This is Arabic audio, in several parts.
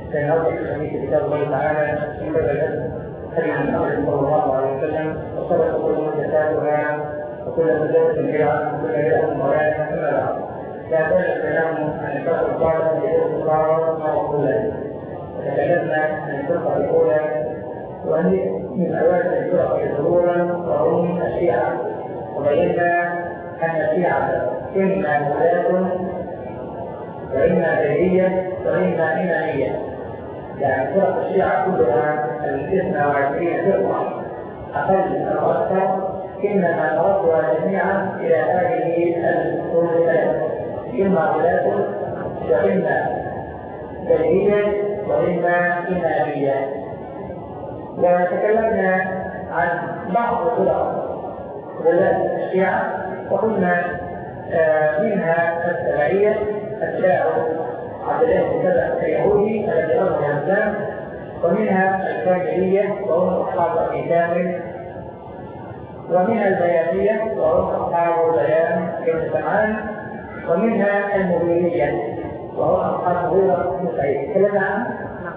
سنرجع في كتاب الله تعالى من بدء هدي محمد صلى الله عليه وسلم وصدق كل محدثاتها وكل محدثة بدعة وكل بدعة ضلالة أما بعد. لا زال الكلام عن الفرق الثالث لحكم الصغار موصولا. وتكلمنا عن الفرقة الأولى وهي من أوائل الفرق ظهورا وهم الشيعة، وبينا أن الشيعة إما ولاة وإما زيدية وإما إمامية. يعني فرق الشيعة كلها 22 فرقة أقل أو أكثر، إنما نردها جميعا إلى هذه الأصول الثلاث: إما ولاة وإما زيدية وإما إمامية. وتكلمنا عن بعض فرق ولاة الشيعة وقلنا منها السبعية أتباع عبد الله بن سبأ اليهودي الذي أظهر الإسلام، ومنها الكاملية وهم أصحاب أبي كامل، ومنها البيانية وهم أصحاب بيان بن سمعان، ومنها المغيرية وهم أصحاب مغيرة بن سعيد تكلمنا عنه،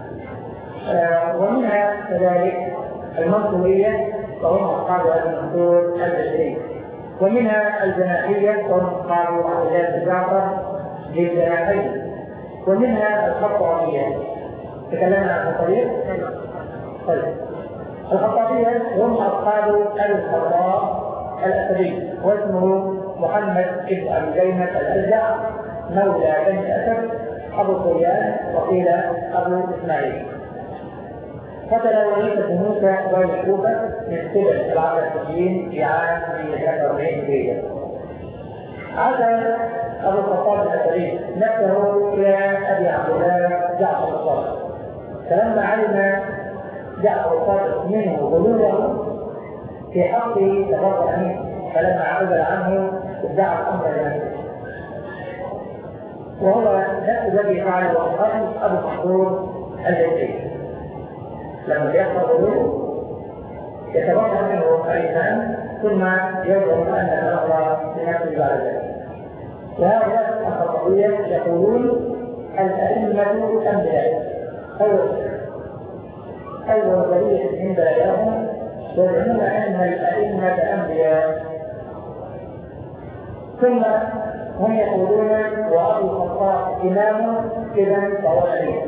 ومنها كذلك المنصورية وهم أصحاب المنصور البشري، ومنها الجناحية وهم أصحاب عبد الله بن جعفر للجناحين، ومنها الخطابية تكلمنا عن الخطابية. طيب الخطابية هم أصحاب الخطاب الأسدي واسمه محمد بن أبي زينب الأجدع مولى بني أسد أبو سفيان وقيل أبو إسماعيل. قتل وليد بن موسى والكوفة من قبل العباسيين في عام 143 هجرية. عاد أبو الخطاب الأسدي نفسه إلى أبي عبد الله جعفر الصادق، فلما علم جعفر الصادق منه غلوله في حقه تبرأ منه، فلما عزل عنه ادعى الأمر لنفسه، وهو نفس الذي فعله وأخاه أبو محمود الجزائري. لما يحصل غلوله يتبرأ منه الإنسان ثم يزعم أن الأمر لنفسه بعد ذلك. وهؤلاء الخطابية يقولون الأئمة أنبياء، أول دليل عند لهم يزعمون أن الأئمة أنبياء، ثم هم يقولون وأبو الخطاب إمام إذا فهو نبي.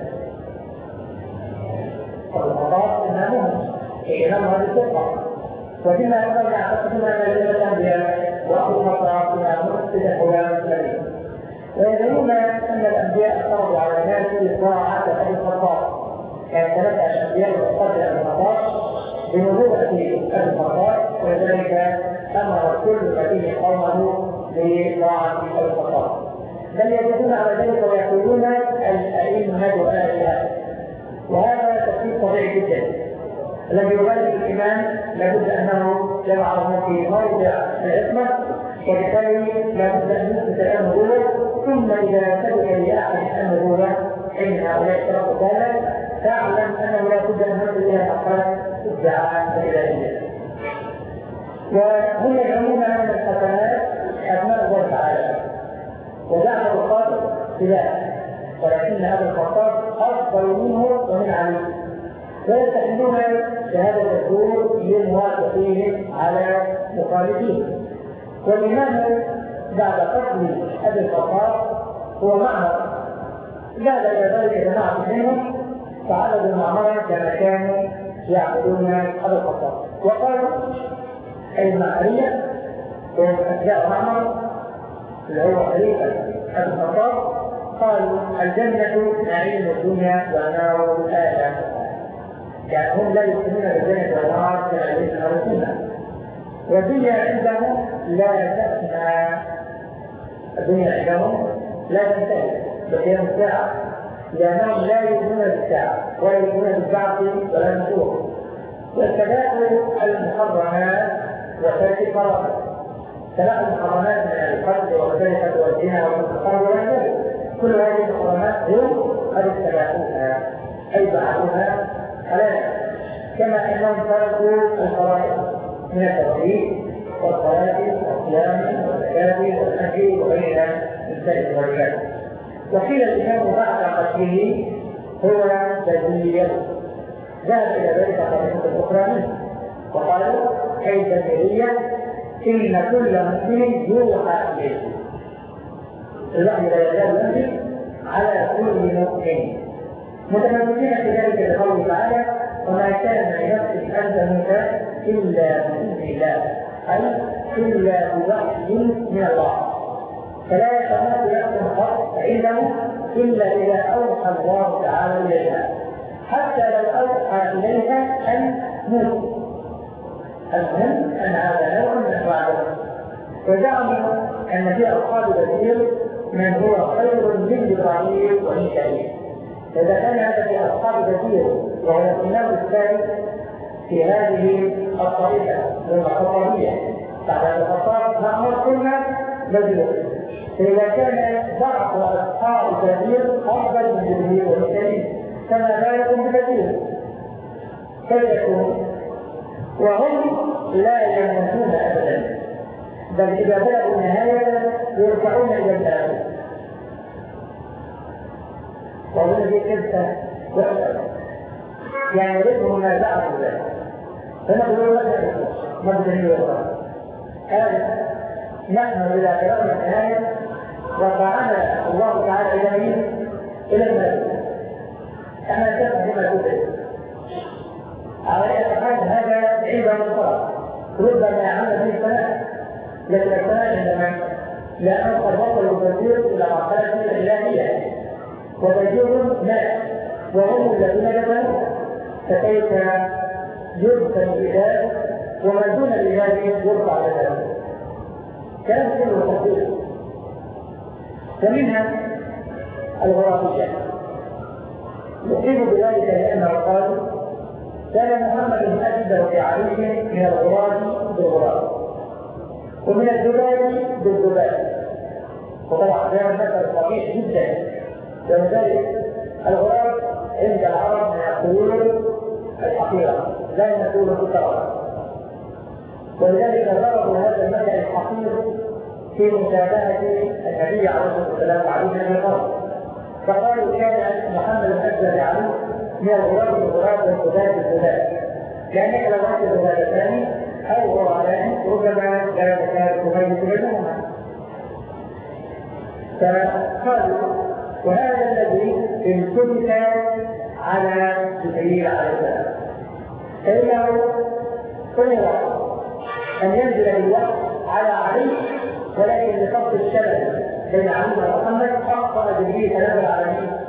أبو الخطاب إمامهم إمام هذه الفرقة، وبما أنهم يعتقدون أن الأئمة أنبياء وأبو الخطاب إمام إذا هو نبي، ويدعون أن الأنبياء فرضوا على الناس طاعة أبي الخطاب، يعني تنبأ الأنبياء وقبل أبي الخطاب بنبوة أبي الخطاب، ولذلك أمر كل نبي قومه بطاعة أبي الخطاب. بل يجدون على ذلك ويقولون الأئمة آلهة، وهذا تفسير طبيعي جدا. الذي يغالب الإيمان لابد أنه يضعه في موضع العصمة، وبالتالي لابد أن يثبت النبوة، ثم إذا ثبت لأحد النبوة أن هؤلاء الفرق ذلك تعلم أنه لا بد أن نصل إلى مرحلة ادعاء الإلهية. وهم يزعمون أن الحسنات أبناء الله تعالى، وجعفر الصادق خلاف، ولكن هذا الخطاب أفضل منه ومن عليه، ويستحملون بهذا الدستور للموافقين على مخالفين. والإمام بعد قتل أبي الخطاب هو معمر، زاد إلى ذلك جماعة منهم فعبدوا المعمرة كما كانوا يعبدون أبي الخطاب، وقالوا المعمرية وهم أتباع معمر اللي هو خليفة أبي الخطاب قالوا الجنة نعيم الدنيا والنار آلام، يعني هم لا يؤمنون بالجنة والنار كما يؤمنون بالسنة، والدنيا عندهم لا تفنى، الدنيا عندهم لا تنتهي بقيام الساعة، لأنهم لا يؤمنون بالساعة ولا يؤمنون بالبعث ولا النشور. والتداخل المحرمات وترك الفرائض، ثلاث محرمات من القتل والسرقة والزنا والتقرب والنذر، كل هذه المحرمات هم قد اتبعوها أي بعثوها حلالا، كما أنهم تركوا الفرائض من التوحيد والصلاة والصيام والزكاة والحج وغيرها من سائر الواجبات. وقيل الإمام بعد قتله هو بديل. ذهب إلى ذلك طائفة أخرى منه وقالوا أي بديلية إن كل مسلم يوحى إليه. الوحي لا يزال ينزل على كل مؤمن متمسكين في ذلك بقوله تعالى وما كان لنفس أن تموت إلا بإذن الله أي إلا بوحي من الله فلا يتموت نفس قط عنده إلا إذا أوحى الله تعالى إليها حتى لو أوحى إليها أن موت. المهم أن هذا نوع من أنواع وزعموا أن في أصحاب بديل من هو خير من جبرائيل وميكائيل. فإذا كان هذا في أصحاب بديل وهو الإمام الثالث في هذه الطريقة الخطابية بعد الخطاب نأمر كلنا بديل. فإذا كان بعض أصحاب بديل أفضل من جبرائيل وميكائيل فما بالك ببديل فيكون وهم لا يموتون أبدا بل إذا بلغوا النهاية يرجعون إلى الآخر. وهنا في كلمة وحدة يعني رزقهم ما زعموا ذلك فنقول لك مبدأ الوقت هذا نحن إذا بلغنا النهاية رفعنا الله تعالى إلى الملك أما كان بما تدرك على أن هذا عيب مصاب ربما عمل به السماء لكن السماء عندما لأنه قد وصل البشير إلى مرحلة الإلهية وبشير مات وهم الذين دفنوا فكيف يدفن الإله ومن دون الإله يرفع ذلك كلام كله تفصيل. ومنها الغرابية يصيب بذلك لأنه قال كان محمد أجد في علي من الغراب بالغراب ومن الذباب بالذباب وطبعا هذا مثل صحيح جدا ولذلك الغراب عند العرب من الطيور الحقيرة لا يكون بالكرامة ولذلك ضربوا هذا المثل الحقير في مشابهة النبي عليه الصلاة والسلام عليه من الغرب فقالوا كان محمد أجد علي من الغراب بالغراب والذباب بالذباب لأنك لو رأيت الذباب الثاني أو غرابان ربما لا يتكاد تميز بينهما فقالوا وهذا الذي انتبه على جبريل عليه السلام فإنه قدر أن ينزل بالوحي على علي ولكن لفصل الشبه بين علي ومحمد أخطأ جبريل فنزل على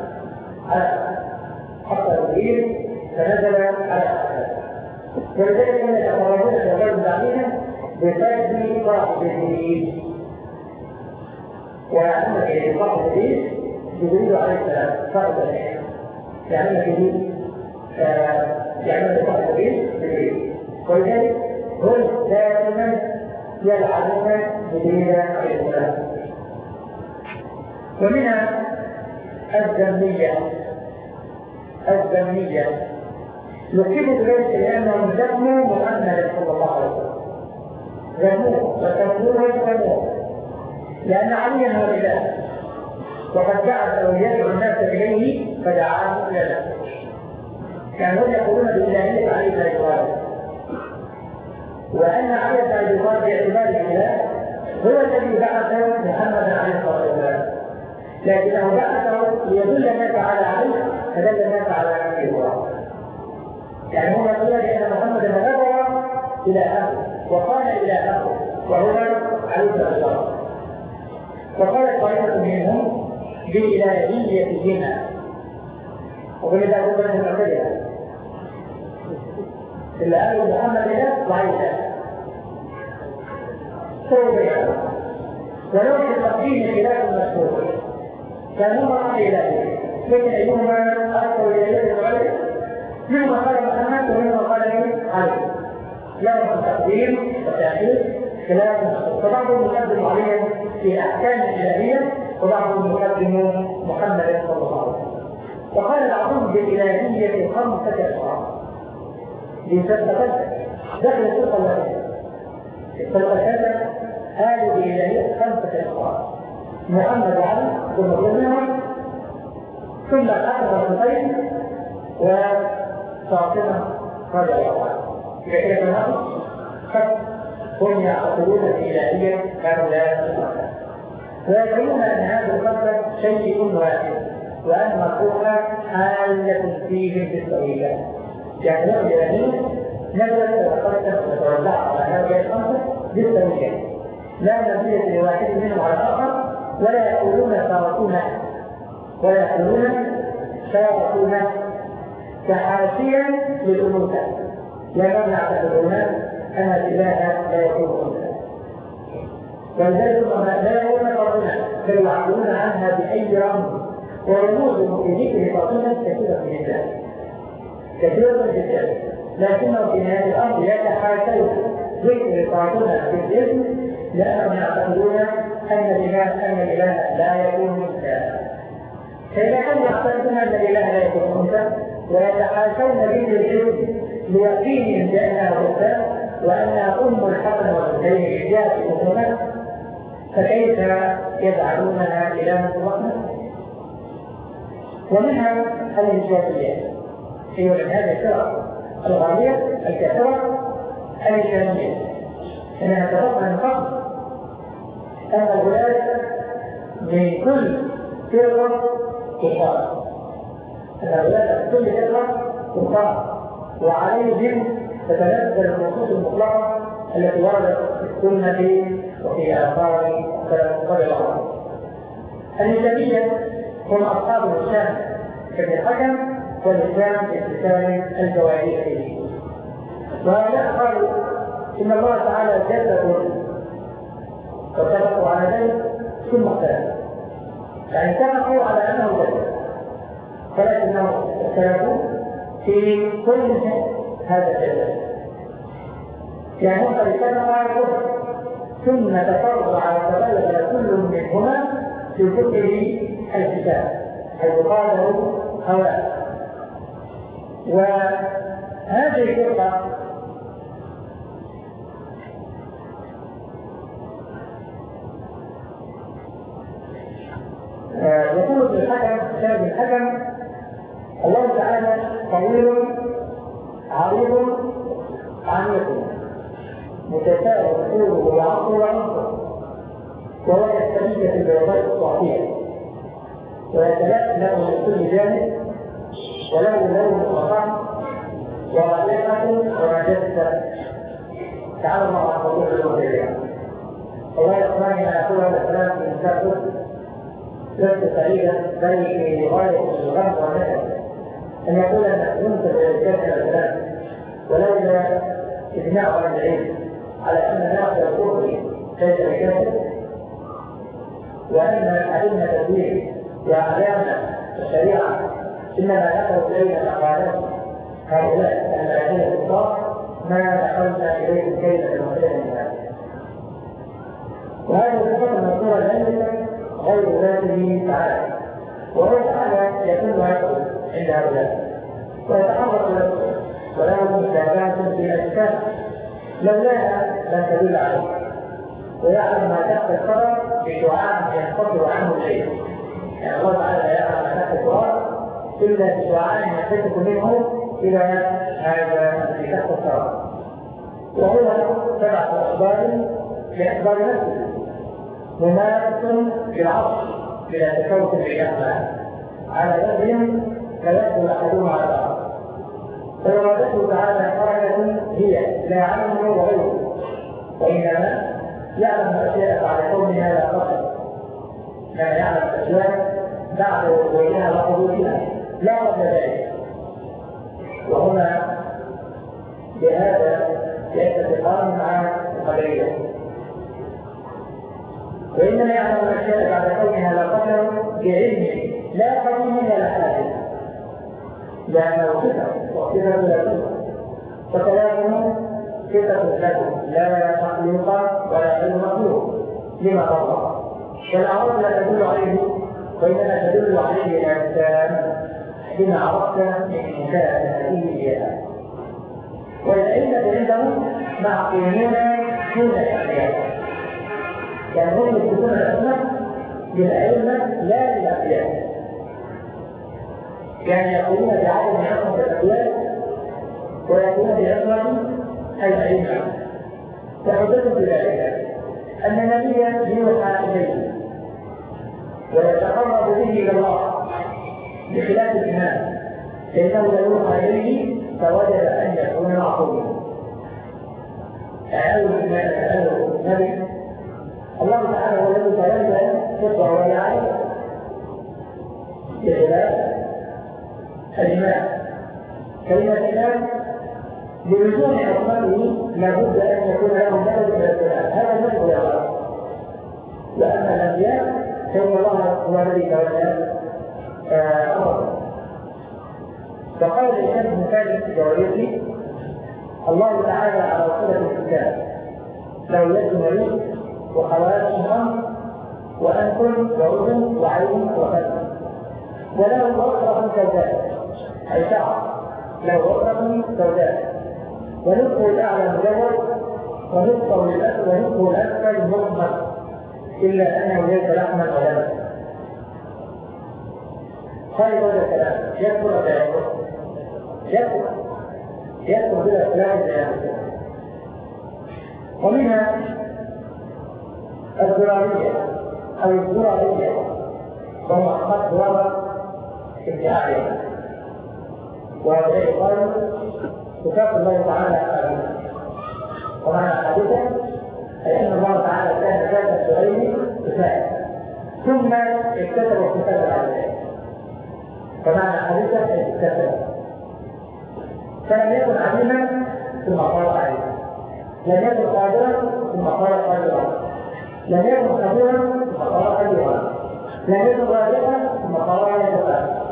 أخطأ جبريل فنزل على ولذلك من يتفرجون في غير عليهم بفرد صاحب جبريل ويعلمك إلى صاحب جبريل عليه السلام فرد يعلمك به يعلمك صاحب جبريل ولذلك هم دائما يلعبون جبريل عليه السلام. ومنها الذمية يقيم بذلك لأنهم ذموا محمد صلى الله عليه وسلم ذموه وتنبوه ويذموه لأن عليا هو الإله وقد بعث ويدعو الناس إليه فدعاهم إلى نفسه كانوا يقولون بالإلهية عليه الصلاة وأن علي بن أبي طالب باعتبار الإله هو الذي بعث محمد عليه الصلاة والسلام لكنه بعثه ليدل الناس على علي فدل الناس على نفسه يعني هو يقول لأن محمد نظر إلى أهله وقال إلى أهله وهو عليه الصلاة وقالت طائفة منهم بإلهيتهما وبلذا أقول لهم أعتدها إلا أهل محمد إله ضعيفة صوبها ولو في التقديم إله المشهور كانوا عن إلهه لكن أيهما أرسل إليه وغيره منهم قال محمد ومنهم قال علي لهم التقديم والتأخير خلاف فبعضهم يقدم عليهم في أحكام الإلهية وبعضهم يقدم محمد صلى الله عليه وسلم وقال بعضهم بالإلهية 5 أشخاص لتثبت دخل الفرقة الواحدة الفرقة هذه الإلهية 5 أشخاص محمد علي ثم منهم ثم أكبر الخير وفاطمة رضي الله عنها. إذا كيف نقول هم يعتقدون الإلهية هؤلاء الأمثال ويقولون أن هذا القدر شيء واحد وأن الروح حالة فيهم بالطريقة. يعني نقول الإلهية نزلت وتقدم وتوزع على هؤلاء الأمثال بالطريقة لا نزيد لواحد منهم على الآخر ولا يقولون شاركون كحاشية للأنوثة لأنهم يعتقدون أن الإله لا يكون أنثى ولذلك لا يكون ربنا بل يعبدون عنها بأي رمز ورموز في ذكر فاطمة كثيرة جدا لكنه في نهاية الأمر يتحاشون ذكر فاطمة في الاسم لأنهم يعتقدون أن الإله لا يكون أنثى. فإذا كانوا يعتقدون أن الإله لا يكون أنثى ويتحاشون ذكر الاسم ليقينهم بأنها أنثى وأنها أم الحسن والحسين رجال أمنا فكيف يجعلونها إلها الرحمة؟ ومنها الإنجازية هي من هذه الفرق الغالية الكثيرة الإنجازية أنها تفضل من قبل أن الولاية من كل فرقة كفار أن الولاية من كل فرقة كفار وعليهم تتنزل النصوص المطلقة التي وردت في السنة وفي آثار السلف الصالح. الإسلامية هم أصحاب الإسلام كابن الحكم والإسلام بامتثال الجوارح فيه. وهؤلاء قالوا إن الله تعالى جسد واتفقوا على ذلك ثم اختلفوا. يعني اتفقوا على أنه جسد ولكنهم اختلفوا في كل هذا الجسد. يعني هم قد اتفقوا على الكفر ثم تفرقوا على تبلغ كل منهما في كتب الكتاب حيث قالوا هؤلاء. وهذه الفرقة يقول ابن الحكم كتاب الحكم الله تعالى طويل عريض عميق متساوي طوله وعرضه وعنقه وهو يستفيد في البيضاء الصحية ويتلألأ من كل جانب وله لون وطعم ورائحة ونجسة تعالى الله عن موضوع الوحيدية. الله يسمعني أن أقول هذا الكلام في إنسان لست سعيدا بل في غاية الغم والنكد أن يقول أن ينسب للكافر الكلام ولولا إجماع عن العلم على أن ناقض الكفر ليس بكافر وأن أئمة الدين وأعلامنا الشريعة إنما نقلوا إلينا أقوالهم هؤلاء الذين الكفار ما دخلنا إليهم كيف المسلمين من هذا. وهذه الصفة المذكورة الآن غير ذاته تعالى وهو تعالى يكون يقول عند هؤلاء ويتحرك له وله مشابهات في الأشكال لولاها لم تدل عليه ويعلم ما تحت القدر بدعاء ينفصل عنه الليل. يعني الله تعالى لا يعلم ما تحت القدر إلا بدعاء ينفصل منه إلى هذا الذي تحت القدر وهو 7 أخبار لأخبار نفسه ممارسة بالعصر بلا تفوت بالأخبار على وجه لا يقبل أحدهما على الآخر. فإرادته تعالى حركة هي لا عنه وغيره وإنما يعلم الأشياء بعد كونها لا قصد كما يعلم الأشياء بعد وجودها وحدوثها لا قبل ذلك. وهنا بهذا يتفقان مع القدرية وإنما يعلم الأشياء بعد كونها لا قدر بعلمه لا قديم ولا حادث لأنه صفة وصفة لا صفة فكلامه صفة لكم لا مخلوق ولا غير مخلوق لما قال والأعراض لا تدل عليه وإنما تدل عليه الإنسان بما عرفت من مكافأته إياها. والأئمة عندهم معقولون دون الأحياء يعني هم يكتبون الأسماء للأئمة لا للأحياء. يعني يقولون بعدم عصمة الأقوال ويقولون بعصمة الأئمة. فحدثت بذلك أن نبيا يوحى إليه ويتقرب به إلى الله بخلاف الإمام، فإنه لا يوحى إليه فوجب أن يكون معصوما. أول النبي الله تعالى هو الذي تنزل فطرة والعين بخلاف الإمام. كلمة الإمام بلزوم حكمته لابد أن يكون له مدد من الكلام، هذا المدد يا الله. وأما الأنبياء فإن الله هو الذي تولى أمره. فقال الإمام ابن ثابت الجوهري الله تعالى على صلة الكتاب له يد مريض وخوارج أمر وأنكل وأذن وعين وفم، وله وقرة سوداء أي شعر له وقرة سوداء، ونصفه الأعلى مجرد ونصفه الأسفل مغمق إلا أنه ليس لحما ولا لبن. خير هذا الكلام يذكر ولا يذكر بلا كلام الآن. ومنها الزرارية أو الزرارية وهو أخذ زرارة ابتعادها، وهذا يقال صفات الله تعالى أعلم. ومعنى حديثا أي أن الله تعالى كان ذات السعيد كفاية ثم اكتسب الكتاب على ذلك، فمعنى حديثا اكتسب، فلم يكن عليما ثم قال عليما، لم يكن قادرا ثم قال قادرا، لم يكن خبيرا ثم قال خبيرا، لم يكن رازقا ثم قال رازقا.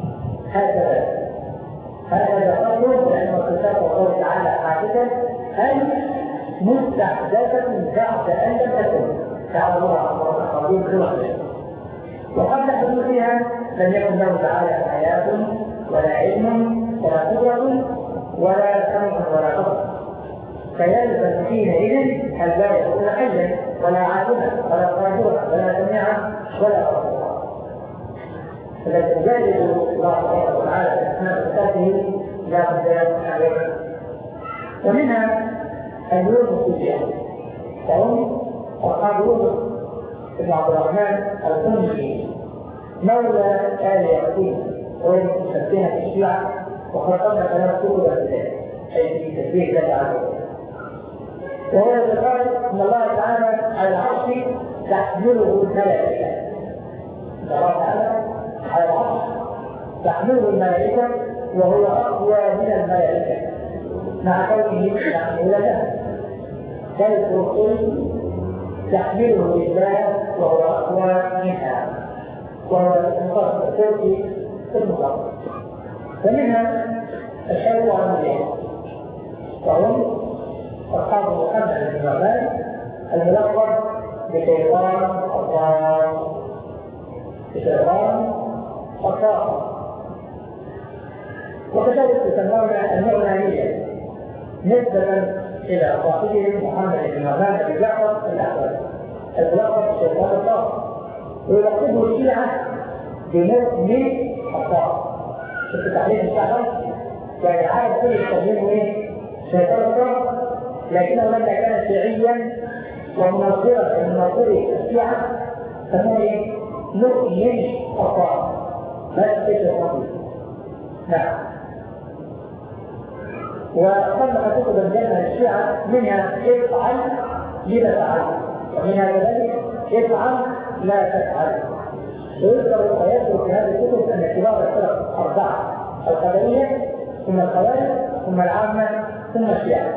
هكذا قصده لأن الكتاب والله تعالى حادثا أي مستحدثة بعد أن لم تكن، تعالى الله عن القديم بوحده. وقبل حدوثها لم يكن له تعالى حياة ولا علم ولا قدرة ولا سمع ولا بصر، فيلزم حينئذ أن لا يكون حيا ولا عالما ولا قادرا ولا سميعا ولا بصيرا. الذي يجادل الله تعالى في أسماء صفاته لا بد عليه. ومنها اليوم السجية، فهم أصحاب يوسف بن عبد الرحمن الأمي مولى آل يعقوب ويسميها في الشيعة، وخلقنا كلام كتب ذلك أي في تسبيح ذلك عز وجل. وهو يقول أن الله تعالى على العرش تحمله الملائكة، الله تعالى على العرش تحمله الملائكة وهو أقوى من الملائكة مع كونه يحمل له، ذلك الرسول تحمله الله وهو أقوى منها، وهو المقصد التركي في المقصد. ومنها الشيء عن الله، وهم أصحاب محمد بن عباد الملقب بشيطان الطاغوت، وكذلك يسمون النعمانية نسبة إلى صاحبهم محمد بن عباد بن جعفر الأحول الملقب بشيطان الطاغوت، ويلقبه الشيعة بمؤمن الطاغوت. في تعليم الشعب يعني عارف كل يسمونه ايه؟ شيطان الطاغوت، لكنه لما كان شيعيا ومناصرا من مناصري الشيعة سموه ايه؟ مؤمن الطاغوت، لا يستطيع الرجل. نعم. وصنف كتب الجنة الشيعة منها افعل لما فعلت، ومنها كذلك افعل لا تفعل. ويذكر في هذه الكتب ان كبار الفرق أربعة: القدرية ثم الخوارج ثم العامة ثم الشيعة.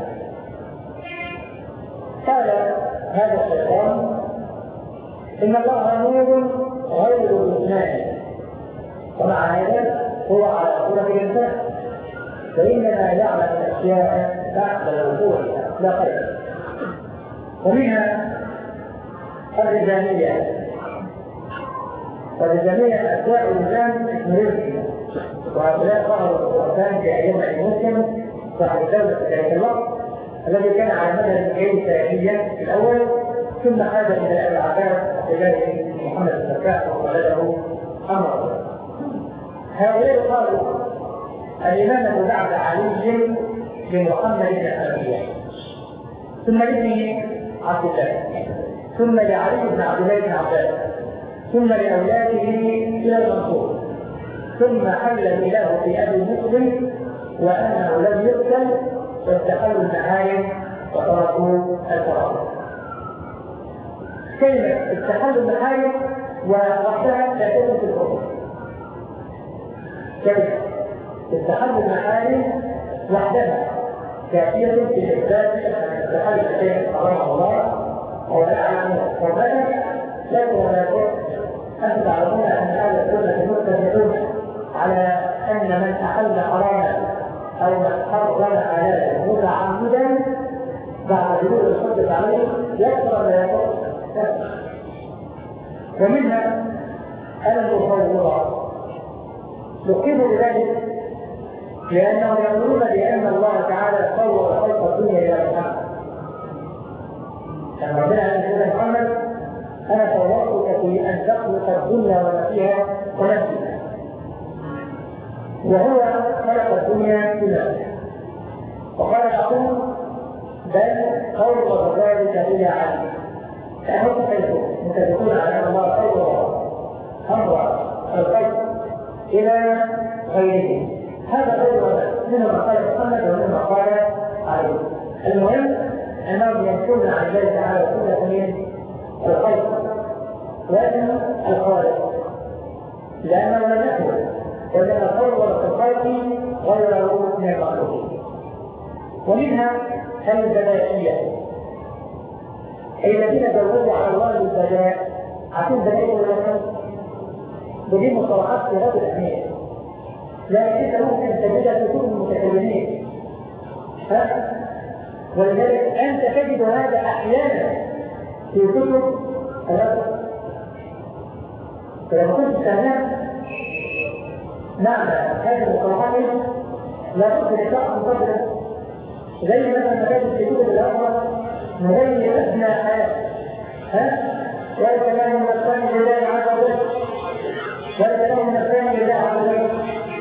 قال هذا الشيطان إن الله نور غير الاثنان، ومع هذا هو على صورة الإنسان، فإنما يعلم الأشياء بعد وقوعها لا خير. ومنها الرجالية، والرجالية أتباع الإنسان مريض، وهؤلاء ظهروا القرآن في أيام المسلم صاحب الدولة في ذلك الوقت الذي كان على مدى الجيل التاريخية في الأول، ثم عاد إلى العباس وكذلك محمد بن الفتاح وقلده أمره. هؤلاء قالوا الإمامة بعد علي لمحمد بن الحنفية، ثم لابنه عبد الله، ثم لعلي بن عبد الله بن عباس، ثم لأولاده إلى المنصور، ثم حل الإله في أبي مسلم وأنه لم يقتل واستحلوا المعايب وتركوا الفرائض. كلمة استحلوا المعايب ووحدها لا تكون في الحكم. كلمة استحلوا المعايب وحدها كافية في إثبات أن استحل الشيء حرمه الله ويعلم حرمته، لكن ولا يقول أنتم تعلمون أن أهل السنة متفقون على أن من أحل حراما أو من حرم حلالا متعمدا بعد بلوغ الحجة عليه يكفر ولا يكفر. ومنها المفوضة لقبوا بذلك لأنهم يقولون بأن الله تعالى صور خلق الدنيا إلى محمد. كما ربنا عليه محمد أنا صورتك في أن تخلق الدنيا وما فيها ونفسها، وهو خلق الدنيا بنفسه. وقال بعضهم بل صور ذلك إلى علي، فهم متفقون على أن الله صور أمر الخلق إلى غيره. هذا غير منما قال محمد ومنما قال علي. المهم أنهم ينكرون عن الله تعالى كل من الخلق وأن الخالق، لأنه لم يخلق وإنما صور في الخلق غيره من المخلوقين. ومنها البدائية، أي الذين جوزوا على الله البداء عشان بدائية ولا بدي مصطلحات في هذا الأهمية، لكن ممكن تجدها في كتب المتكلمين. ولذلك أنت تجد هذا أحيانا في كتب الرجل. فلما كنت تستهنى معنى هذه المصطلحات لا بد لشخص مقدر، زي مثلا مكاتب في كتب الأخرى مبين أدنى حياة والكلام من الثاني لله عز وجل، والكلام من الثاني لله عز وجل.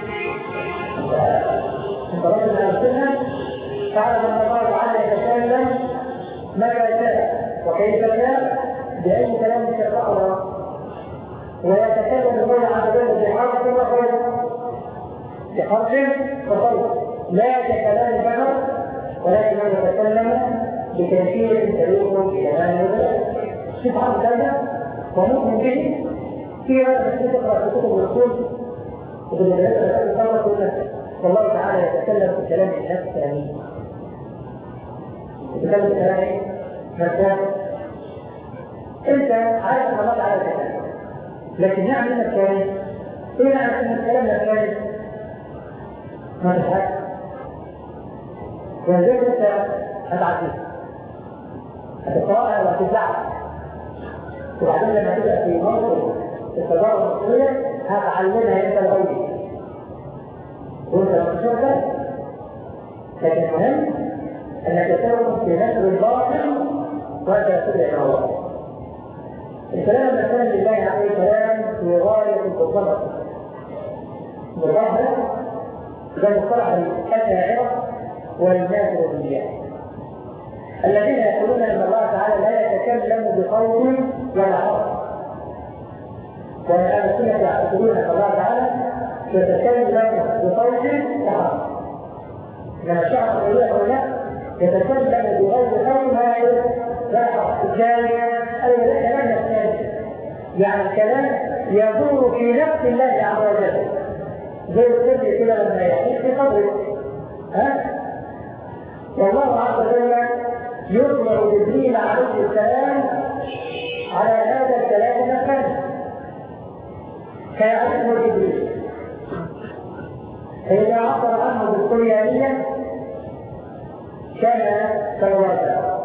انت رجل على السنة فعلى ما قال تعالى يتكلم متى شاء وكيف شاء بأي كلام شاء، ويتكلم الله عز وجل بحرف وصوت، بحرف وصوت لا ككلام البشر، ولكن يتكلم بتنفيذ طريق كلام البشر. تفهم كذا ومؤمن به في هذا تقرأ في كتب الرسول والله تعالى يتكلم في كلام الناس كامل، يتكلم في كلام مرتاح. انت عارف ان الله تعالى يتكلم، لكن نعم انك كامل ايه نعم ان الكلام كامل ما تفهم. ولذلك انت هتعديه هتقرأها وهتزعل، وبعدين لما تبقى في موضوع التجارب المصرية هتعلمها انت الغير وانت مشهور ذلك. لكن المهم انك تكون في نشر الباطل وانت تدعي الى الله. الكلام المثال لله عليه كلام في غاية الضبط. بالظاهر ده مصطلح الأشاعرة والماتريدية الذين يقولون ان الله تعالى لا يتكلم بقول ولا حرف، وان اهل السنه يعتقدون ان الله تعالى يتكلم بقول وحرف. لما الشعب يقول لا يتكلم بغير قول لا حرف الجاريه اي لا كلام نفسي، يعني الكلام يدور في نفس الله عز وجل زي السر كده لما يحيط في قبره. والله عز وجل يطلع جبريل عليه السلام على هذا الكلام نفسه كيعرفه جبريل، فإذا عبر عنه بالطريانية كان كالواجب،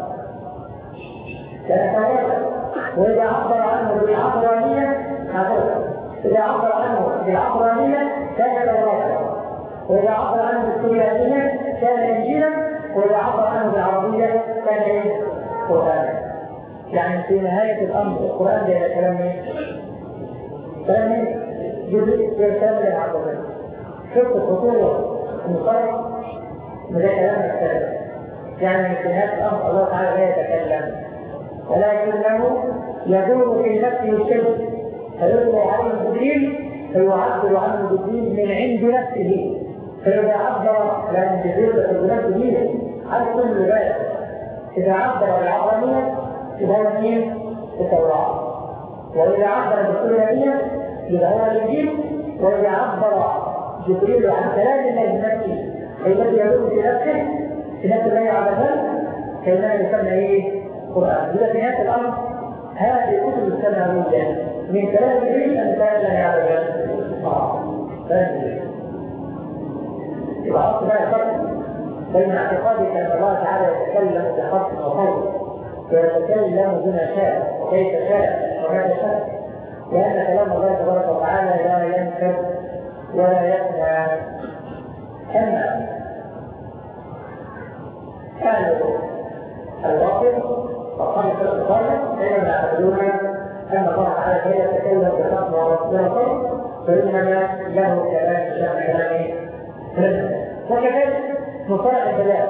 وإذا عبر عنه بالعبرانية إذا عبر عنه بالعبرانية كان كالواجب، وإذا عبر عنه بالطريانية كان إنجيلا، وإذا عبر عنه بالعربية كان قرآن. يعني في نهاية الأمر القرآن ده كلام مين؟ كلام مين؟ جزء كامل عن ذلك. شفت خطورة المقرر من كلام الكلام. يعني في نهاية الأمر الله تعالى لا يتكلم ولكنه يدور في نفسه الشيء فيطلع عليه جبريل فيعبر عنه جبريل من عند نفسه فإذا عبر لأن جبريل بنفسه عن كل ذلك إذا عبر العالمية يبقى هو مين؟ التوراة وإذا عبر بالسلمية يبقى هو الإنجيل وإذا عبر جبريل عن كلام الله بنفسه الذي يدور في نفسه في نفس الله على ذلك كلمة يسمى إيه؟ قرآن. إذا في نهاية الأمر هذه الكتب السماوية من كلام جبريل أن كان لا على ذلك. يبقى أصل بقى الفرق بين اعتقادك أن الله تعالى يتكلم بحق وصوت ويتكلم بما شاء وكيف شاء وماذا شاء لأن كلام الله تبارك وتعالى لا ينفذ ولا يفنى. أما أهل الواقع فقال في الصالح حينما يعتقدون أن الله تعالى لا يتكلم بحق وصوت فإنما له كلام شاء كلامه وكذلك مصارع البلاء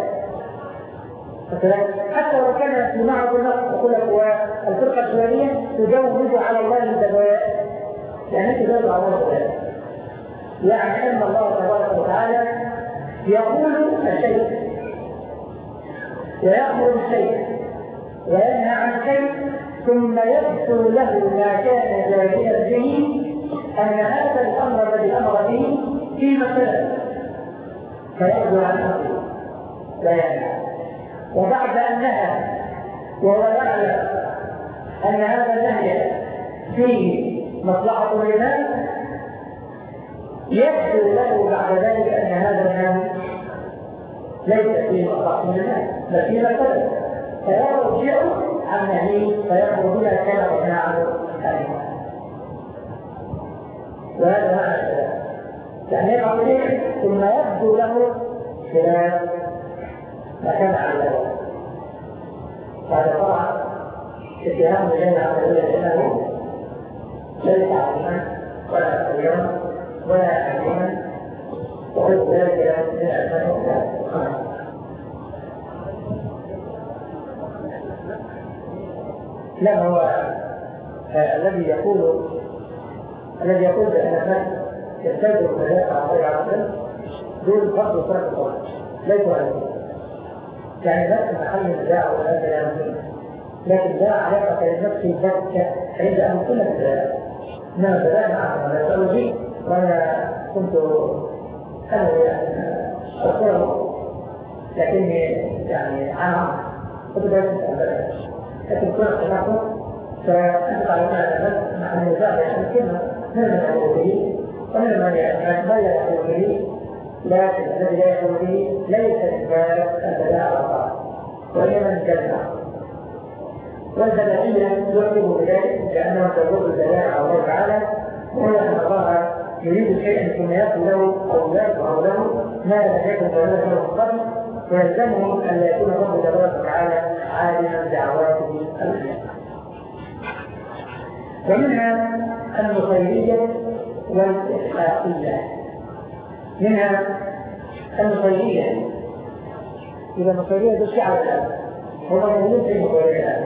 حتى لو كان في معرض النص يقول لك الفرقة الفلانية تجوز على الله البلاء يعني تجوز على الله البلاء يعني أن الله تبارك وتعالى يقول الشيء ويأمر الشيء وينهى عن شيء ثم يبدو له ما كان جاهلا به أن هذا الأمر الذي أمر به في مسألة فيأخذ عن أمره لا ينهى وبعد أن نهى وهو يعلم أن هذا النهي فيه مصلحة للناس يبدو له بعد ذلك أن هذا النهي ليس فيه مصلحة للناس بل فيه مسألة فيرجع عن نهيه فيأمر بما كان وينهى عنه وهذا معنى الكلام لأن يقع إليه ثم يبدو له خلاف ما كان على ذلك. هذا طبعا اتهام لنا عن لأنه ليس عالما ولا خيرا ولا حكيما وغير ذلك من الأسماء لا هو الذي يقول بأن الناس يستجدوا الملاك على غير عقل دول فرق وفرق الأول ليسوا عليهم يعني نفس محل النزاع ولا كلام لكن لا علاقة لنفس البركة عند أن كل النزاع إنما النزاع معهم ولا يسألوا به وأنا كنت أنوي أن أذكره لكني يعني عام كنت بس لكن كل اختلافه فأنت تعلمون على الناس مع النزاع يحمل كلمة من يقول به ومن ما لا يقول به لكن الذي لا يقول به ليس إثبات البلاء على الله وإنما الجنة والبلاءية يؤمن بذلك لأنه تقول البلاء على الله تعالى وهو أن الله يريد شيئا ثم يقول له أو يظهر له ما لم يكن له من قبل ويلزمه أن لا يكون رب تبارك وتعالى عالما بدعواته الأخيرة. ومنها النصيرية والإسحاقية منها النصيرية إذا النصيرية دول شيعة الآن هم موجودين في النصيرية الآن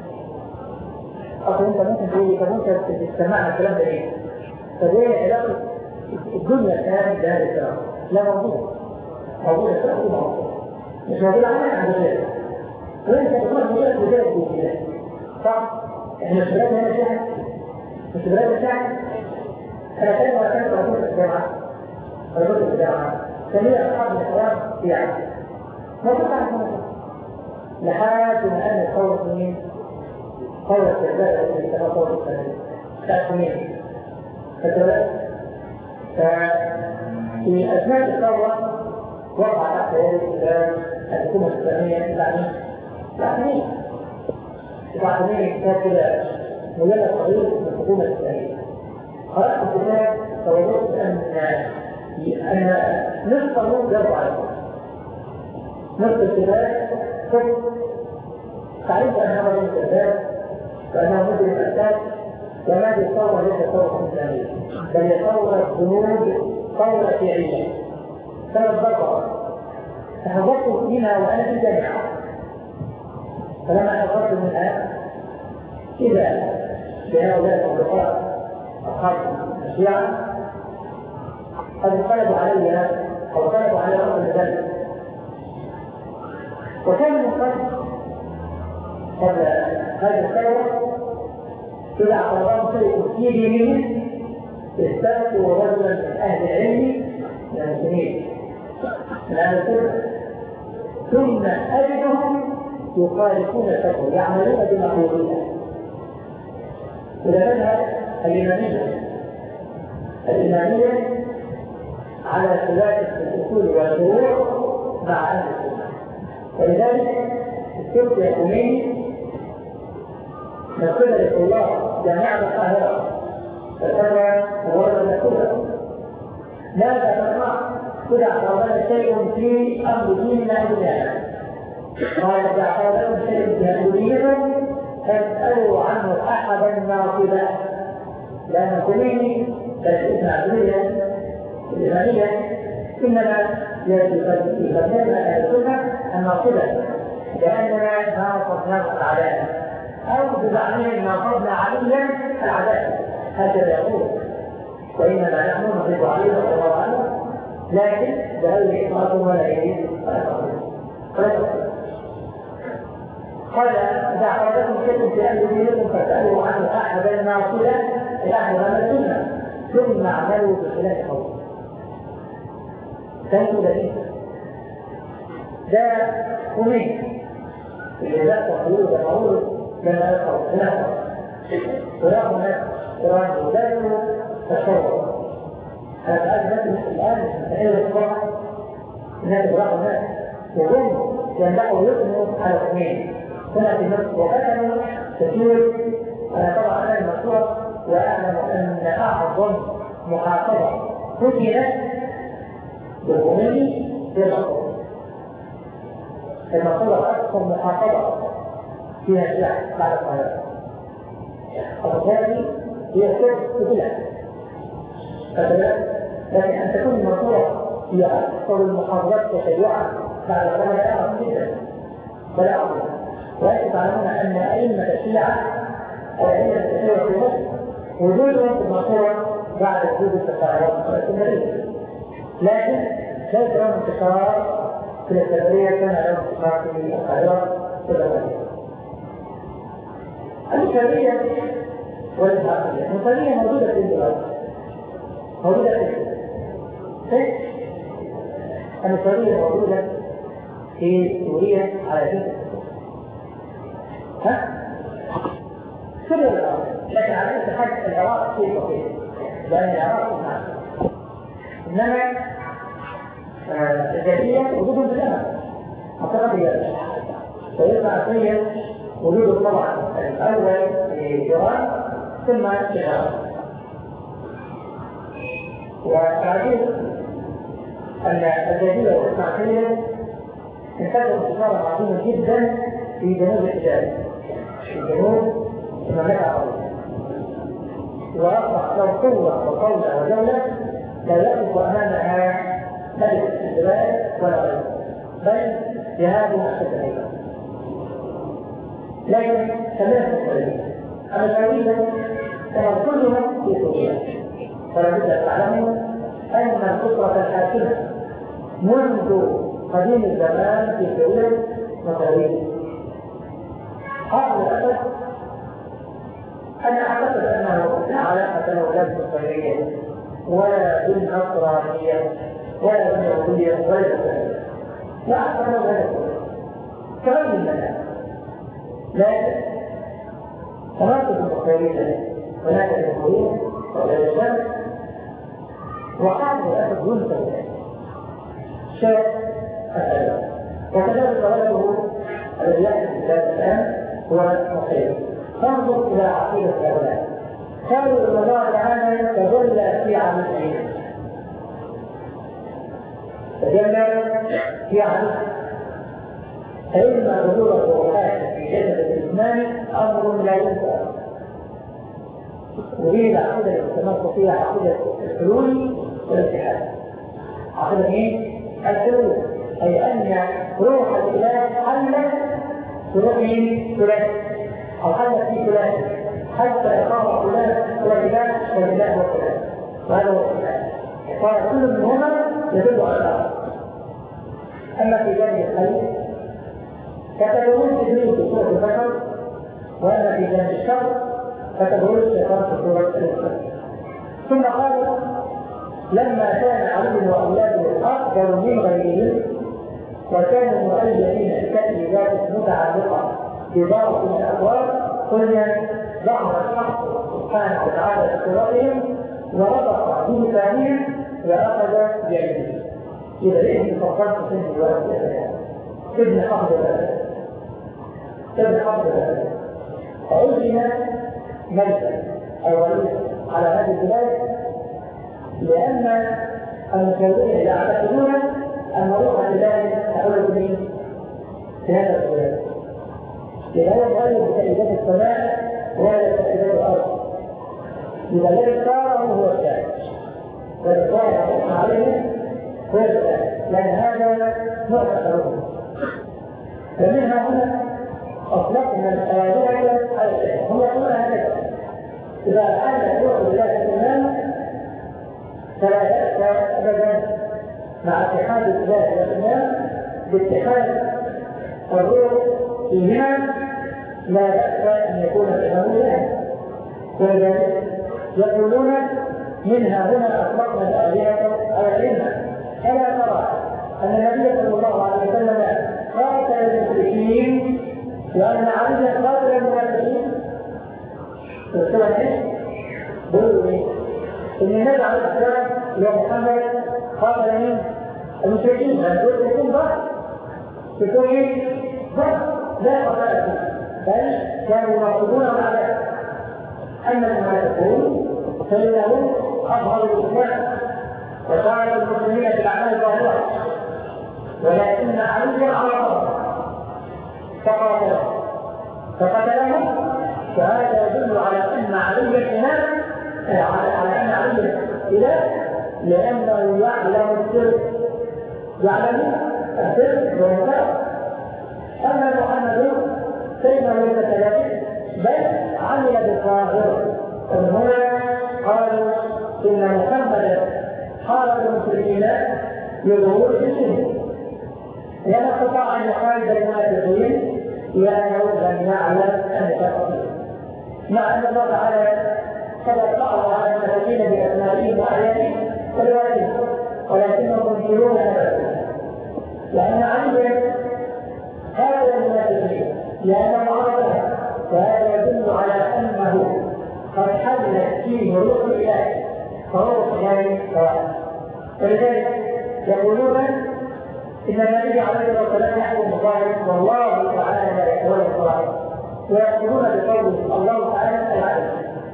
أصلا أنت ممكن تقول أنت ممكن تسمعنا الكلام ده إيه؟ فدي علاقة الدنيا الآن بهذا الكلام لا موجودة الكلام موجودة مش موجودة عن غير وأنت تقول موجودة بجانب الدنيا صح؟ إحنا مش بلاد هنا شيعة مش بلاد الشعب أنا كان ولا كانت رسول الجامعة كان لي أصحاب الإخوان في عام ما تقع لحد ما أن الثورة مين؟ ثورة الجزائر التي كانت ثورة السنة بتاعت مين؟ فتولد ففي أثناء الثورة وقع تحت يد الحكومة الإسلامية يعني كتاب كده مجلد صغير من الحكومة الإسلامية قرأت الكتاب فوجدت أن نصف النور يرضى عليه نصف الكتاب كتب تعريف أن هذا الكتاب وأنه مدرك الأساس وهذه الثورة ليست ثورة إنسانية، بل هي ثورة ذنوب، ثورة شيعية. سبب بطرة تحضرت منها وأنا في الجامعة، فلما حضرت منها إذا بهؤلاء الأصدقاء أصحاب الشيعة قد انقلبوا علي أو انقلبوا على رأس الجنة، وكان من قبل هذه الثورة إذا أعطاهم شيء تفكيري منه استفتوا رجلا من أهل العلم من المسلمين من أهل السنة، ثم أجدهم يخالفون الفتوى يعملون بمقولها. إذا مذهب الإمامية على خلاف الأصول والفروع مع أهل السنة، ولذلك السلطة الخميني من قبل الطلاب جامعة القاهرة فكان مورد كله ماذا تصنع؟ إذا أعطانا شيء في أمر ديننا دنيانا، قال إذا أعطانا شيء في أمر دينكم فاسألوا عنه أحدا ناصبا، لأن الخميني كالاسم العبدية الإيمانية إنما يفهمنا أهل السنة الناصبة، لأننا ناصبنا الأعداء أو بزعمهم ناصبنا عليا الأعداء، هكذا يقول، وإنما نحن نصب عليه رضي الله عنه، لكن بغير إطلاق ولا يريد قال إذا أعطاكم شيء في أمر دينكم فاسألوا عنه أحدا ناصبا الأهل هذا السنة ثم اعملوا بخلاف قوله. كانوا لديه ده خميني اللي لا تقولوا بقوله لما يقول هنا ورغم هناك قرآن وذلك تشرع هذا أجل الآن مستحيل الصباح هناك ورغم هناك وهم ينبعوا يؤمنوا على الخميني هنا في مصر وكانوا كثير. أنا طبعا أنا المشروع وأعلم أن أعظم محافظة فتنت بالخميني في المنصورة. المنصورة أكثر محافظة فيها الشيعة بعد القاهرة، الثاني هي كلها لكن أن تكون المنصورة هي أكثر المحافظات تشيعا بعد القاهرة أعظم جدا ولا أعظم. وأنتم تعلمون أن أئمة الشيعة أو أئمة الشيعة في مصر وجودهم في المنصورة بعد وجود التقارير السنوية، لكن ليس لهم انتشار في الاسكندرية، كان لهم انتشار في القاهرة والمدينة. الإسلامية والإسلامية الإسلامية موجودة في البلاد، موجودة في الإسلامية موجودة في سوريا على جزء سوريا والعراق، لكن على اتحاد العراق في كثير لأن العراق معه، إنما الجزائرية وجودهم بالأمل أعتقد هي ويطلع فيها وجود طبعا الأول في إيران ثم في العراق. وعجيب أن الجزيرة والإسماعيلية انتشروا انتشارا عظيما جدا في جنوب الحجاز، في جنوب المملكة العربية، وأصبح لو قوة وقولة ودولة لا يقف أمامها ملك الجبال ولا غيره، بل جهاد مستقل. لكن كمان مختلفين الأمريكيين كما كلهم في سوريا، فلا بد أن تعلموا أن الأسرة الحاكمة منذ قديم الزمان في سوريا مصريين. هذا الأسد أنا أعتقد أنه لا علاقة له لا بالمصرية ولا بالنصرانية ولا باليهودية ولا بالمسلمين، لا أعتقد له ذلك كغير المنام، لكن تماسك المصريين هناك الجمهورية والإسلام وحاكم الأسد دون سوريا شيء أسأله، وكذلك ولده الذي يحدث في ذلك الآن هو مصير. فانظر إلى عقيدة هؤلاء، قالوا إن الله تعالى تجلى في عمله، تجلى في عمله، فإن حضور الروحات في جسد الإسلام أمر لا ينفع، وهي العقيدة اللي بتتمثل فيها عقيدة الحلول والاتحاد. عقيدة ايه؟ الحلول، أي أن روح الإله حلت في روح فلان أو حلت في فلان حتى إقامة فلان هو إله والإله هو فلان، وهذا هو الإله. فكل منهما يدل على الآخر. أما في جانب الخير كتبون إبليس في سورة البشر، وأما في جانب الشر كتبون الشيطان في سورة الإنسان. ثم قالوا لما كان علي وأولاده أكبر من غيرهم وكانوا مؤيدين بتأويلات متعلقة ببعض الأقوال، قلنا ظهر الحق سبحانه وتعالى في صورتهم وربط بلسانهم وأخذ بأيديهم. إذا إيه فكرت في الوقت ابن حفظ الأبد فألزم ملكا أو وليا على هذه البلاد، لأن المسلمين يعتقدون أن روح الإله تعود من في هذا البلاد، لأنه يغير بتأييدات السماء ولا بتأييدات الأرض. إذا الذي اختاره هو الثاني والذي اختاره عليه هو الثاني، لأن هذا معتقدون. فمنها هنا أطلقنا الآيات على الشيء، هم يقولون هكذا: إذا أعلن روح الله الإيمان فلا يأتى أبدا مع اتحاد الله والإيمان باتحاد الروح فيهما، لا يأتى أن يكون الإيمان له. ولذلك يقولون منها هنا أطلقنا الآيات على الإيمان. ألا ترى أن النبي صلى الله عليه وسلم قاتل المشركين وأن عليا قاتل المنافقين؟ تذكرون ايش؟ بيقولوا ايه؟ ان النبي عليه السلام يا محمد قاتل مين؟ المشركين، هل يكون ضعف؟ يكون ايه؟ ضعف، لا قتال فيه، بل كانوا يناقضون مع ذلك. اما المنافقون فانهم اظهروا الاسلام وساعدوا المسلمين في الاعمال الظاهره، ولكن عليا على الارض فقتله. فهذا يدل على أن علي الإله، على أن علي إله، لأنه يعلم السر، يعلم السر والمكان. أما محمد فإنه يتكلم بل عمل بالظاهر. ومن هنا قالوا إن محمدا حارب المسلمين لظهور اسمه، لأن استطاع أن يحارب المنافقين لأنه لم يعلم أن يتقبل، مع أن الله تعالى قد اطلع على المنافقين بأسمائهم وأعيانهم ولوالدهم، ولكنهم ينكرون هذا، لأن عليا هذا المنافقين لأنه عرفها، فهذا يدل على أنه قد حلت فيه روح الإله فهو غير سواء. ولذلك يقولون إن النبي عليه الصلاة والسلام يحكم الظاهر والله تعالى لا يحكم الظاهر، ويقولون بقوله الله تعالى العدل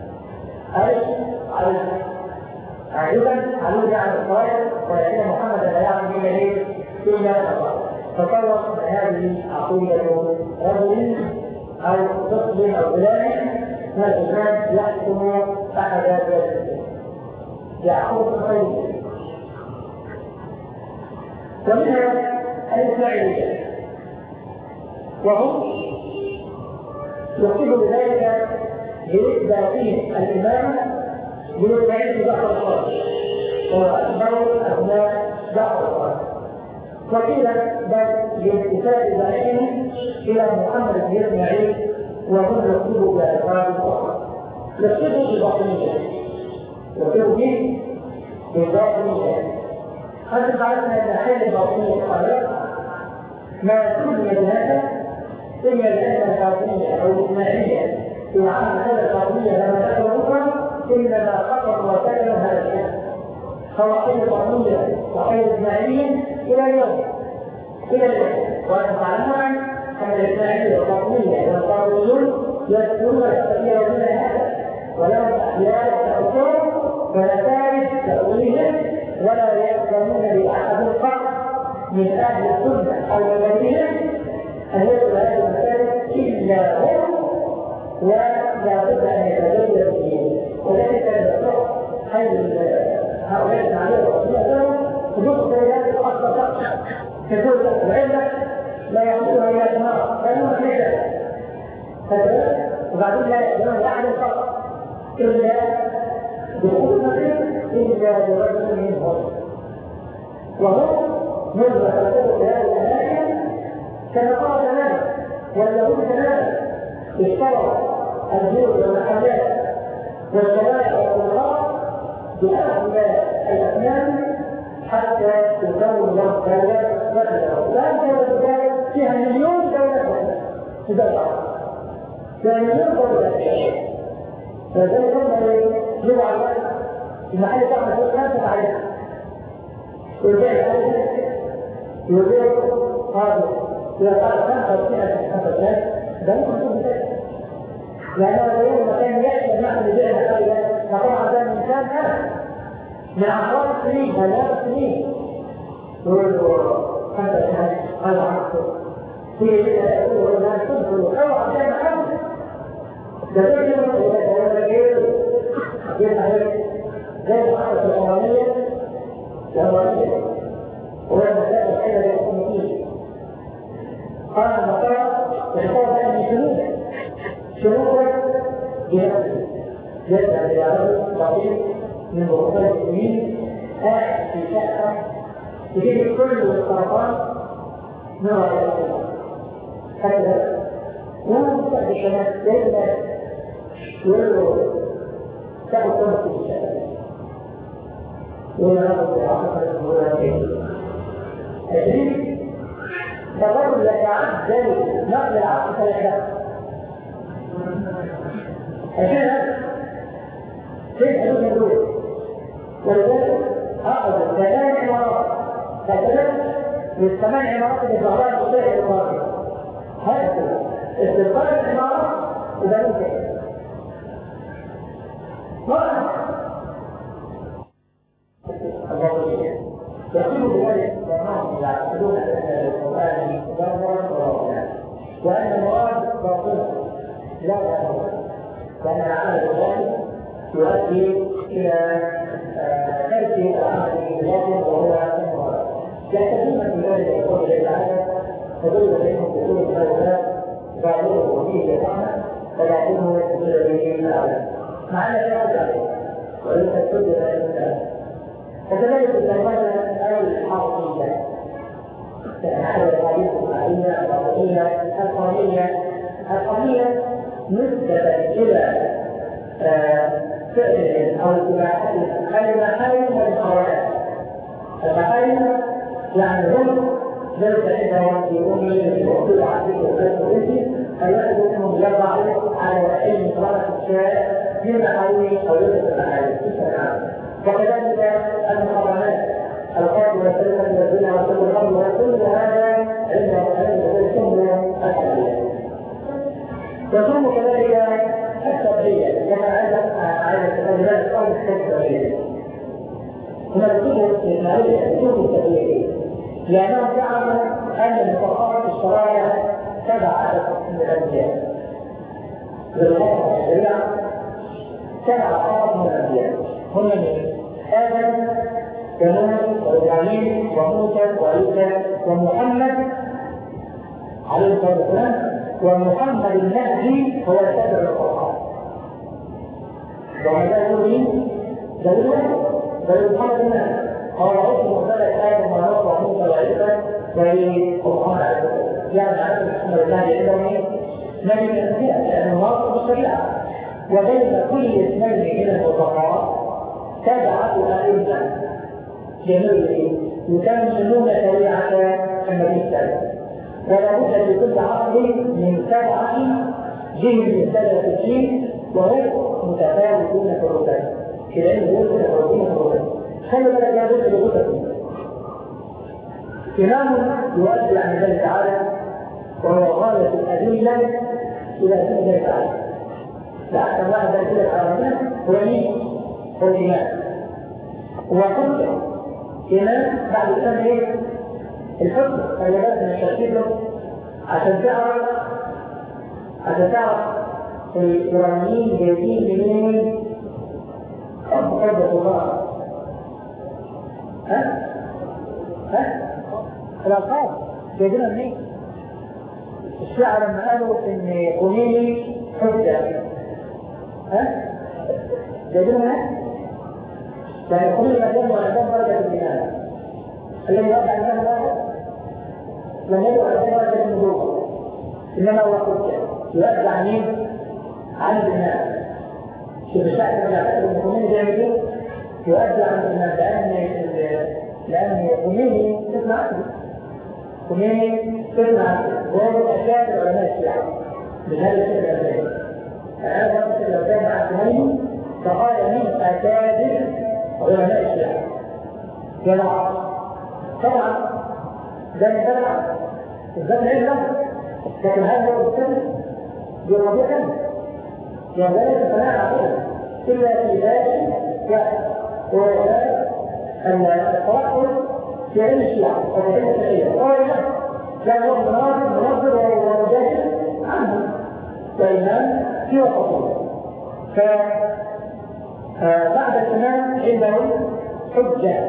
عجبا علوم عن الظاهر، ولكن محمد لا يعلم من ايه إلا الله. فطرق هذه عقيدة رجل أو طفل أو غلام من الإسلام يحكم أحد ذلك يعقوب الخير. ومنها الإسماعيلية، وهم يقصد بذلك بإثباتهم الإمامة بإسماعيل جعفر الصادق، وأكبر أبناء جعفر الصادق، وقيل بل بانتساب ذلكهم إلى محمد بن إسماعيل، وهم يقصدوا بألقاب أخرى، يقصدوا بباطنية، يقصدوا به بباطنية. هذا تعرفنا أن أحيان الباطنية الخالقة ما سمي بهذا إلا لأن الباطنية أو الإسماعيلية في عام هذا الباطنية لما تكون أخرى إنما خطر وسلم هذا الشيء، فوحيد الباطنية وحيد الإسماعيلية إلى اليوم. وأن تعلمون أن الإسماعيلية والباطنية والباطنيون يذكرون ويستطيعون هذا، ولهم أحيان تأثير ونتائج تأويلهم، ولا يقبلون لأحد قط من أهل السنة أو الذين أن يدخل هذه المسائل إلا هم ولا بد ان يتغير الدين، وذلك حي هؤلاء العلماء حدوث الدلالات الاصل تقول العلة لا يحصلها الى النار فانها كذا هذا، وبعدين لا يقدرون يعلم فقط الا دخول المسجد الا برجل منهم، وهو يرجع خلقه في هذه الاماكن كما قال تماما، واليهود تماما اشتروا البيوت والمحلات والشوارع والقرى بأغلى الأثمان حتى تكون له دولة مثلا، وهذه الدولة فيها مليون دولة في دولة، فيها مليون دولة، فذلك لما يوعى المحل تعمل فيه خمسة عليها يرجع عليه يرجع هذا إذا قال 55,000 ده ممكن يكون بذلك، لأنه اليوم مكان يحصل نحن بيعنا خيرا فطبعا ده الإنسان أنا من عشرات السنين ملايين السنين يقول له 55,000 هذا عقده في يقول له لا تدخل أو عشان محمد ده غير زي الحركة الأولانية وهو المسائل الحية للأمنيين قال المطار يحتاج أن شروطا بنفسه يسأل إلى رجل ضعيف من بطولة المسلمين قاعد في شقة تجيب كل السرطان نوع الأسئلة هكذا ومستقبل الشمال ليس يقول له تاخد كل في الشقة يقول له بعض الأسئلة أجريب تظل لك عبد ذلك نقل العقل ثلاثة عشان هذا كيف حدود الدول ولذلك أخذ 8 عمارات فكذلك من 8 عمارات اللي ظهرها الشيء الإقراري هذا استقرار العمارات إذا ممكن مرة يقول بذلك أنهم يعتقدون أن القرآن ضرورا وأن المراد باطلة لا يعتقد لأن العمل الغالي يؤدي إلى ترك العمل الواجب وهو المراد. يعتقدون في ذلك يقول تعالى فضل بينهم بطول الخيرات بعضهم وفيه رحمة ولكنه يستدل به الأعلى مع أن لا يعتقد وليس السد لا يستدل. وكذلك الزمانة أو الحرفية على الحديث الحالية الوضعية القانية نسبة إلى فعل أو المحايم والمحاولات. المحايم يعني هم ليس عندهم في أمي وكل عقيد وكل أنتي فيأخذ منهم يضع على أي مصارعة الشارع في المحايم أو يوجد المحايم وكذلك المحرمات القتل والسرقة والزنا وشرب الخمر وكل هذا عند السنة الحديثة. يصوم كذلك التبعية كما على الكلمات قول التبعية. هنا الكتب الإسماعيلية كتب التبعية لأنهم زعموا أن مصطلحات الشرائع تبع من الأنبياء. بالنسبة للشريعة تبع من الأنبياء هم من آدم ونوح وإبراهيم وموسى وعيسى ومحمد عليه الصلاة والسلام ومحمد المهدي هو تابع القرآن. وهذا يقول مين؟ دليل محمد المهدي قال عيسى مرسلة آدم ونوح وموسى وعيسى والقرآن عليه الصلاة يعني عرف محمد المهدي عنده مين؟ نبي من الأنبياء لأنه ناصر بالشريعة وبين كل اثنين من الفقهاء تبعة أئمة جميل يكملون شريعة النبي صلى الله عليه وسلم ولا بد لكل عقل من سبعة جهل سلف الدين وهم متفاوتون في الرتب كده يقولون متفاوتون في الرتب خلوا بالك يا بنت الرتب إمام يؤدي عن الله تعالى وهو غاية الأدلة إلى دين الله تعالى لأحسن واحد ذلك العالمين هو مين؟ هو الإمام وحجة إمام بعد الإسلام إيه؟ الحجة فهي لازم الترتيب له عشان تعرف الإيرانيين جايين منين؟ قدرة الله. الألقاب جايبينها منين؟ الشيعة لما قالوا إن خميني حجة جايبينها منين؟ يعني خميني مكان وعندهم درجة الإيمان الذي وضع الإيمان الله لم يدعو على درجة النبوة إنما هو حجة يرجع مين؟ عن الإيمان. شوف الشعب يرجع الخميني بيعمل يؤدي عن الإيمان لأن خميني تسمع عقله خميني تسمع عقله وهو أشياء علماء الشيعة بهذا الشيء الأساسي. هذا الشيء الأساسي مع خميني فقال من أكابر علماء الشيعة جمع طبعا ده من طبعا الزمن العلم له لكن هذا هو السبب بالربيع كامل يعني لا يتفنى عقله إلا في ذلك التوحد في علم الشيعة وفي علم الشيعة قال كان هو مناظر ومجاهد عنه وإمام في وسطه. فبعد الإمام عندهم حجة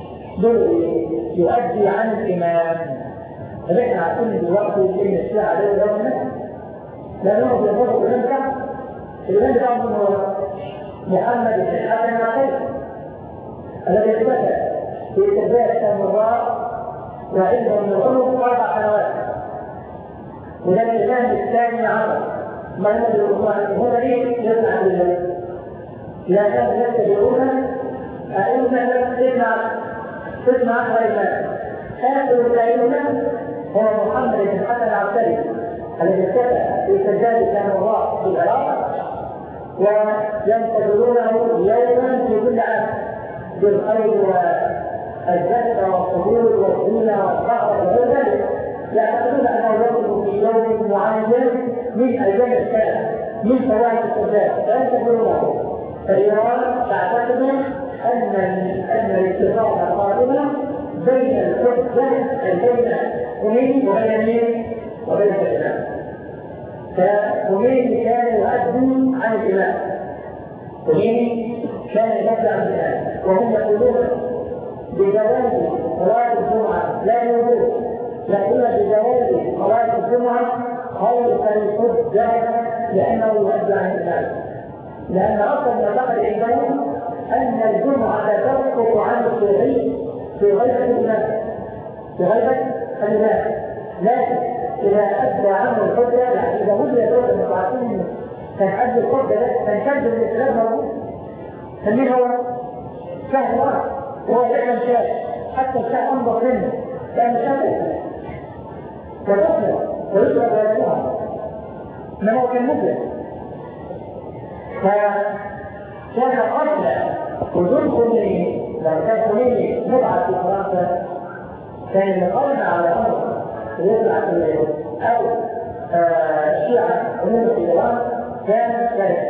يؤدي عن الإمام. فنحن عارفين دلوقتي إن الشيعة عليه الرحمة لأنهم بيضربوا الإمام بتاعهم هو محمد بن الحسن العقيل الذي اثبت في تربية المرات وعنده من العلوم 4 سنوات وده الإمام الثاني عشر ما يدري هو دليل يسمع بالله لأنهم يتبعون أئمة تسمع وإمام آخر الأئمة هو محمد بن الحسن العقيل الذي اثبت في سجادة المرات في العراق وينتظرونه يوما في كل عام بالخير والجسد والصدور والزينة والطاقة وغير ذلك يعتقدون أنه يوم في يوم معين من أيام السنة من فوائد السجاد فينتظرونه. فإيران تعتقد أن الاتفاق القادمة بين الحجة بين خميني وبين الإمام. فخميني كان يؤدي عن الإمام خميني كان يؤدي عن الإمام وهم يقولون بجواز صلاة الجمعة لا يوجد لكن بجواز صلاة الجمعة خلف الحجة لأنه يؤدي عن الإمام. لأن أصل معتقد عندهم أن الجمعة تسقط عن الشيعي في غيبة الإمام لكن إذا أدى عنه الحجة يعني إذا وجد دولة المتعاطين كان أدى الحجة كان كذب الإسلام موجود فمين هو؟ شاه الله وهو فعلا شاه حتى الشاه أنظر منه لأن شاه وتسلم ويشرب ويسوها إنما هو كان مجرد فكان قبل وجود خميني لما كان خميني مبعث في فرنسا كان يقرن على أمر ويطلع أو الشيعة عموما في إيران كان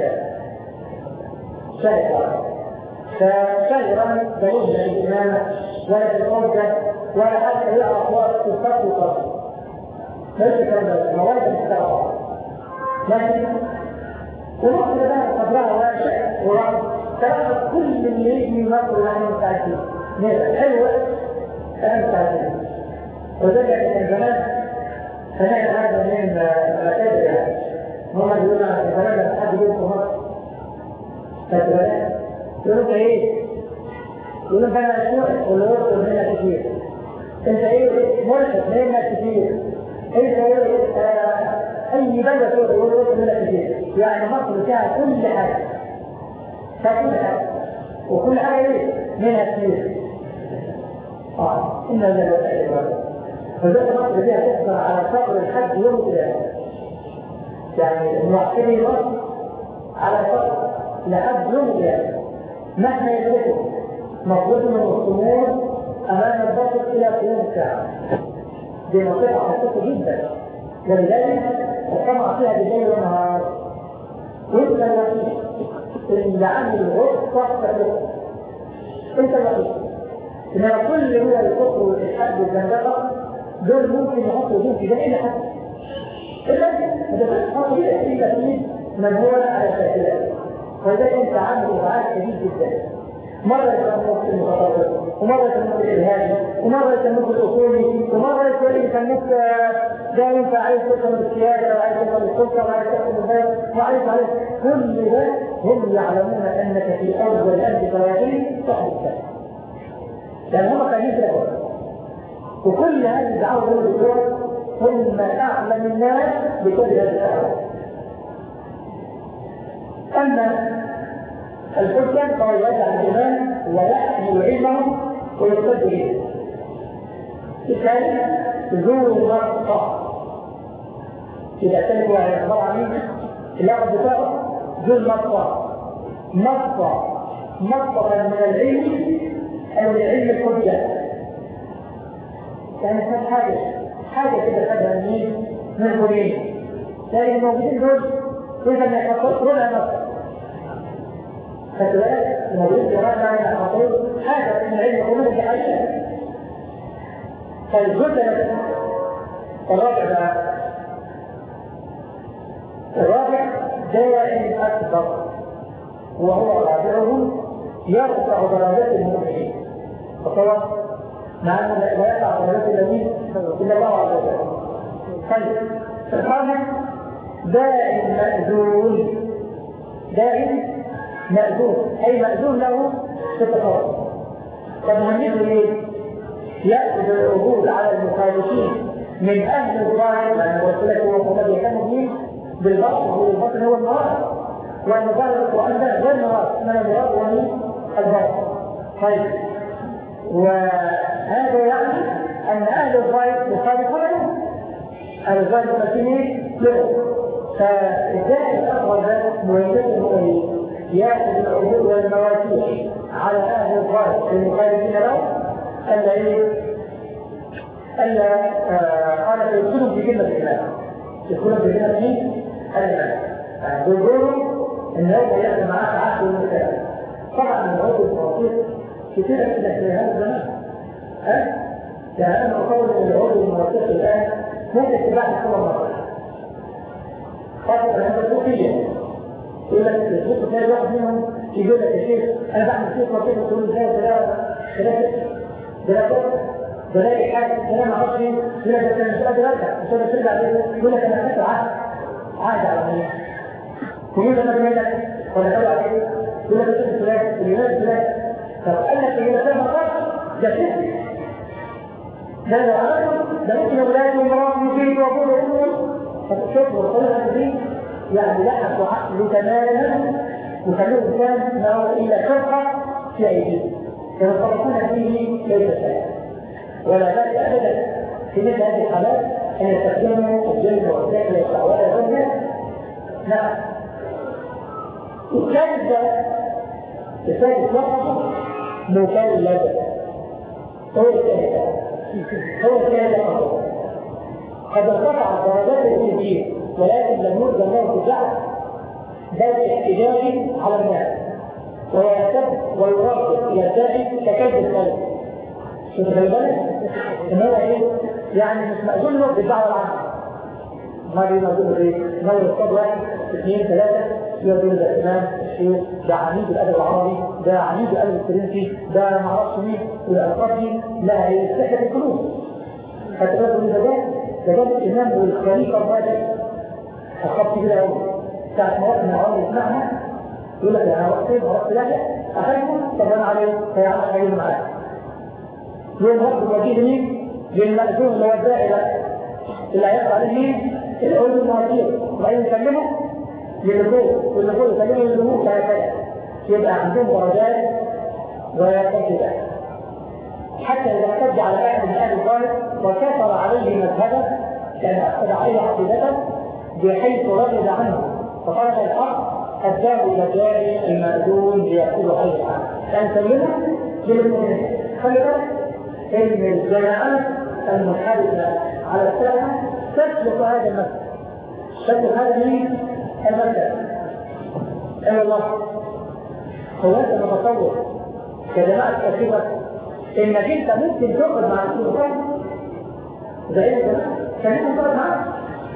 شركة فإيران بلوغ الإمامة ولا الحجة ولا حتى يعرف وقت الفرق والفرق ليس كان مواد مختلفة لكن ونقل بقى قدرها واسع وتأخذ كل اللي يجي يمثل عنه متعدين حلوة فهم متعدين وذلك من زمان فنحن هذا من الأكادر يعني هم يقولون عن زمان لما حد يقول في مصر فتبالات يقولون ايه؟ يقولون فانا شوء واللي يوصل منها كتير انت ايه؟ ملحق منها كتير انت ايه؟ اي بلد تقول يوصل منها كتير يعني مصر فيها كل حاجة وكل حاجة ايه؟ منها كتير إنه لا يتعلم فذلك مصر فيها تحصل على فقر الحج يوم القيامة يعني المعتني مصر على فقر لحد يوم القيامة مهما يدركوا مفروض من الصمود أمام البشر إلى قيام الساعة دي منطقة حساسة جدا ولذلك الطمع فيها بالليل والنهار وانت الوحيد اللي عامل الغرفة انت الوحيد إنما كل هو الكفر والإلحاد والزندقة دول ممكن يحطوا دين في جميع حد إلا ما تبقاش حاطوا بيه إلا فيه مجموعة على شكلها، وده انت عامل ابعاد شديد جدا. مرة يسموك المتطرف، ومرة يسموك الإرهابي، ومرة يسموك الأصولي، ومرة يسموك ده ينفع عايز تفهم السياسة وعايز تفهم السلطة وعايز تفهم البلد وعايز كل ده هم يعلمون أنك في أول أنت ثلاثين تحدث كذا. لأن هم قاعدين كده وكل هذه الدعوة والدكتور هم أعلم الناس بكل هذه الدعوة. أما الحكم فهو يجعل الإيمان ويحمل علمه ويقتد به. الثاني ذو مرقى. إذا كانت عبارة عن اللقب بتاعه ذو المرقى. مرقى من العلم أو العلم الحجة. يعني كان حاجة كده خدها من الغريب. لكن الموجودين دول إذا ما يحطون لها نصر. فكذلك الموجود في هذا على خطير حاجة من العلم كله بحاجة. فالجزء الرابع داعي أكبر وهو رابعهم يرفع درجات المؤمنين. فطبعا مع أنه لا يرفع درجات الذين إلا الله عز وجل. طيب الخامس داعي مأذون. داعي مأذون أي مأذون له في التصرف. طب هنجد ليه؟ يأخذ العهود على المخالفين من أهل الظاهر لأن الرسولة هو الذي يهتم به بالبطن والبطن هو المراد والمبالغ وأنه غير مراد إنما المراد هو البطن. طيب وهذا يعني أن أهل الظاهر يخالفون له أهل الظاهر المسلمين له فإزاي الأفضل ده مهمته يأخذ العهود والمواثيق على أهل الظاهر المخالفين له ألا قال يدخلوا في كلمة الإسلام يدخلوا في كلمة الإسلام بيقولوا إن هو يأخذ معاه عهد المسلم. طبعا العهود والمواثيق كثيرة كده في هذا الزمان يعني أنا أقول أن العهود والمواثيق الآن ممكن اتباع كل مرة خاصة هذا الصوفية يقول لك الصوت تلاقي واحد منهم يقول لك يا شيخ أنا بعمل شيخ وكيف تقول ازاي بلاقي حاجة كلام عرفي يقول لك أنا مش قادر أرجع مش قادر ترجع يقول لك أنا أخذت عهد على مين يقول لك أنا مالك ولا تبع إيه يقول لك الشيخ فلان اليونان فلان طب قال لك اليونان مرات ده شيخ ده لو عرفوا ده ممكن أولاد ومرات وجيد وأبوه وأمه فتشوف وصلها دي يعني لحقوا عقله تماما وخلوه إنسان ما هو إلا شرطة في أيديه يتصرفون فيه ليس شيئا ولا بأس أبدا في مثل هذه الحالات أن يستخدموا الجن والسحر والأعوال والرجل. نعم الثالث لفظه مكلف هو الثالث لفظه قد ارتفع درجات التنجيل ولكن لم يرجى له تجعل بل احتجاج على الناس ويرتد ويرد الى الداعي ككذب القلب. شوف بالك ان هو ايه؟ يعني مش مأذون له بالدعوه العامه. ما بيقولوا ايه؟ ما يرتد واحد اثنين ثلاثه يقولوا ده الامام الشيخ ده عميد الادب العربي ده عميد الادب الفرنسي ده ما اعرفش مين والالفاظ دي لا هي استحدث القلوب. فتقول ده الامام والخليفه الراشد الخط كده قوي ساعه ما وقت من عوامل يسمعها يقول لك انا وقتين ورحت لك اخذكم طب انا عليه فيعرف خليل معاك يوم رب الوجيه مين؟ للمأذون اللي هو الداعي اللي هيقرا عليه مين؟ العلم المعاصير وبعدين يسلمه للنبوة والنبوة يسلمه للنبوة كهكذا يبقى عندهم درجات ويرتد حتى اذا احتج على احد من اهل الظاهر وكثر عليه مذهبه كان اخذ عليه عقيدته بحيث رغب عنه فطلب الحق أداه إلى جاري المأذون ليأخذ حي عنه كان سلمه للمؤمنين. خلي بالك إن الجماعات المنحرفة على الساحة تسلك هذا المسجد تسلك هذا مين؟ المسجد. أي والله هو أنت متصور كجماعة كثيرة إنك أنت ممكن تقعد مع السلطان زي كان تقعد معك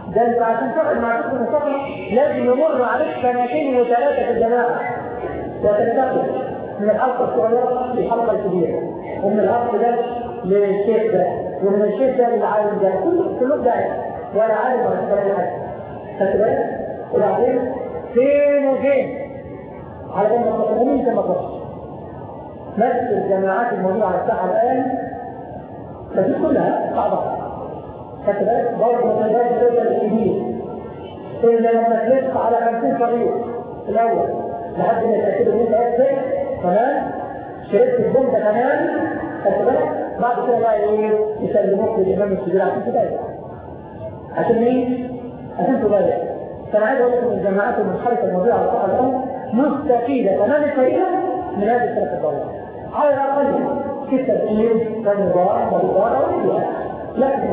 ده انت عشان تقعد مع شيخ مصطفى لازم يمر عليك سنتين وثلاثه في الجماعه وتنتقل من الحلقه الصغيره للحلقه الكبيره، ومن الحلقه ده للشيخ ده، ومن الشيخ ده للعالم ده، كله ده ولا عالم ولا اي حاجه. خدت بالك؟ وبعدين فين وفين على جنب المسلمين كما قلت نفس الجماعات الموجوده على الساحه الان فدي كلها صعبه. خدت بالك؟ برضه من الباب الدول الكبير إلا لما تلف على 50 طريق الأول لحد ما يتأكدوا إن أنت أكثر كمان شربت البنطة كمان. خدت بالك؟ بعد كده بقى إيه يسلموك للإمام الكبير عشان تضايق. عشان مين؟ عشان تضايق. فأنا عايز أقول لكم الجماعات المنحرفة الموجودة على الساحة الأول مستفيدة تمام الفائدة من هذه الثلاث الدورات. على الأقل في التدريب والنظام والإدارة والإدارة. لكن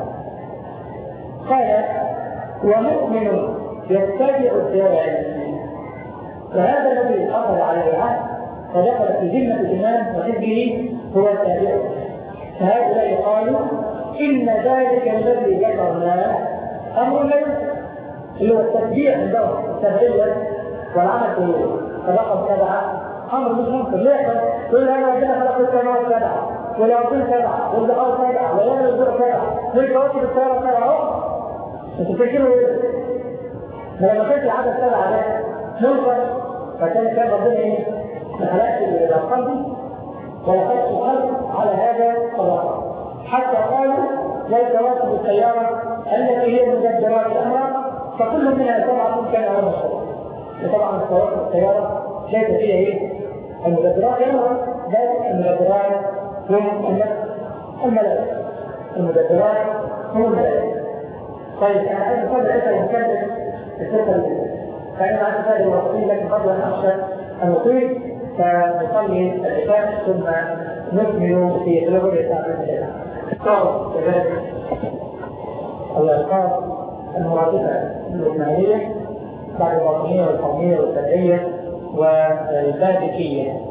قال ومؤمن يتبع الداعي فهذا الذي أخذ على العهد ودخل في ذمة الإمام وحزبه هو التابع. فهؤلاء قالوا إن ذلك الذي ذكرناه أمر ليس اللي هو التتبيع عندهم التبعية والعمل في الرقم 7 أمر مش ممكن. ليه؟ كل هذا ربنا خلق السماوات 7 والأرضين 7 والبحار 7 واليوم الزرع 7 والكواكب السيارة 7 تفتكروا ايه؟ لما كانت العدد 7 ده منكر فكان ربنا ايه؟ ما خلقش الارقام دي ولا خلقش الخلق على هذا الرقم. حتى قالوا والكواكب السيارة التي هي مدبرات الامر فكل منها 7 كان على مشروع. وطبعا الكواكب السيارة ليس فيها ايه؟ المدبرات الامر بل المدبرات هم الملائكة. المدبرات هم الملائكة. طيب انا عايز اقول لك نكمل الفكره دي. فانا عايز هذه الوصيه لكن قبل ان اخشى الوصيه فنصلي العشاء ثم نكمل في تلوث التعبير. كذلك الالقاب المرادفه للاسماعيليه بعد الوطنيه والقوميه والتبعيه والبابكيه.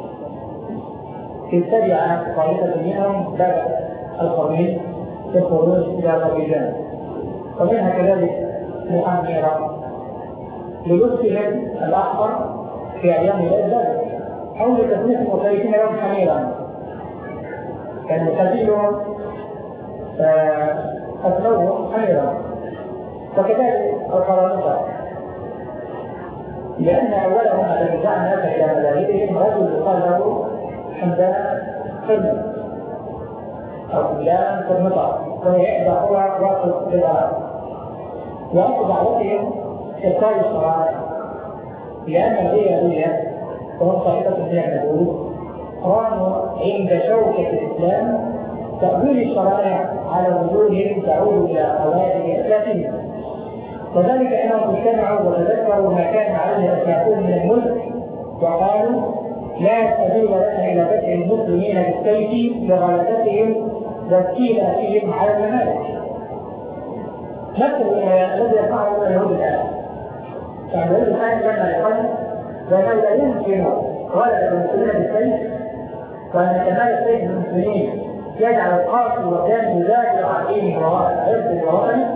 اتبع طائفه منهم باب الخميس في الخروج الى الرجال ومنها كذلك محمرة للبسهم الأحمر في أيام الإجازة أو لتسمية المصيفين يوم حميرا كان سبيلهم أسلوه حميرا. وكذلك القرامطة لأن أولهم الذي دعا الناس إلى مذاهبهم رجل يقال له حمدان قرمط أو حمدان قرمطة وهي إحدى قوى واقف بالعرب. وأصل دعوتهم إبطال الشرائع لأن الإيرانية وهم طائفة من اليهود رانوا عند شوكة الإسلام تأويل الشرائع على وجوههم تعود إلى قواعد أسلافهم. وذلك أنهم اجتمعوا وتذكروا ما كان عليه أسلافهم من الملك وقالوا لا سبيل لنا إلى دفع المسلمين بالسيف لغلبتهم واستيلائهم على الممالك. نفس الذي يفعله اليهود الآن. فاليهود الآن لما يقول وأنه لا يمكن غلبة المسلمين بالسيف وأن كمال السيف المسلمين يجعل القاصي وكان يزاجر عن دينه وعرضه ووطنه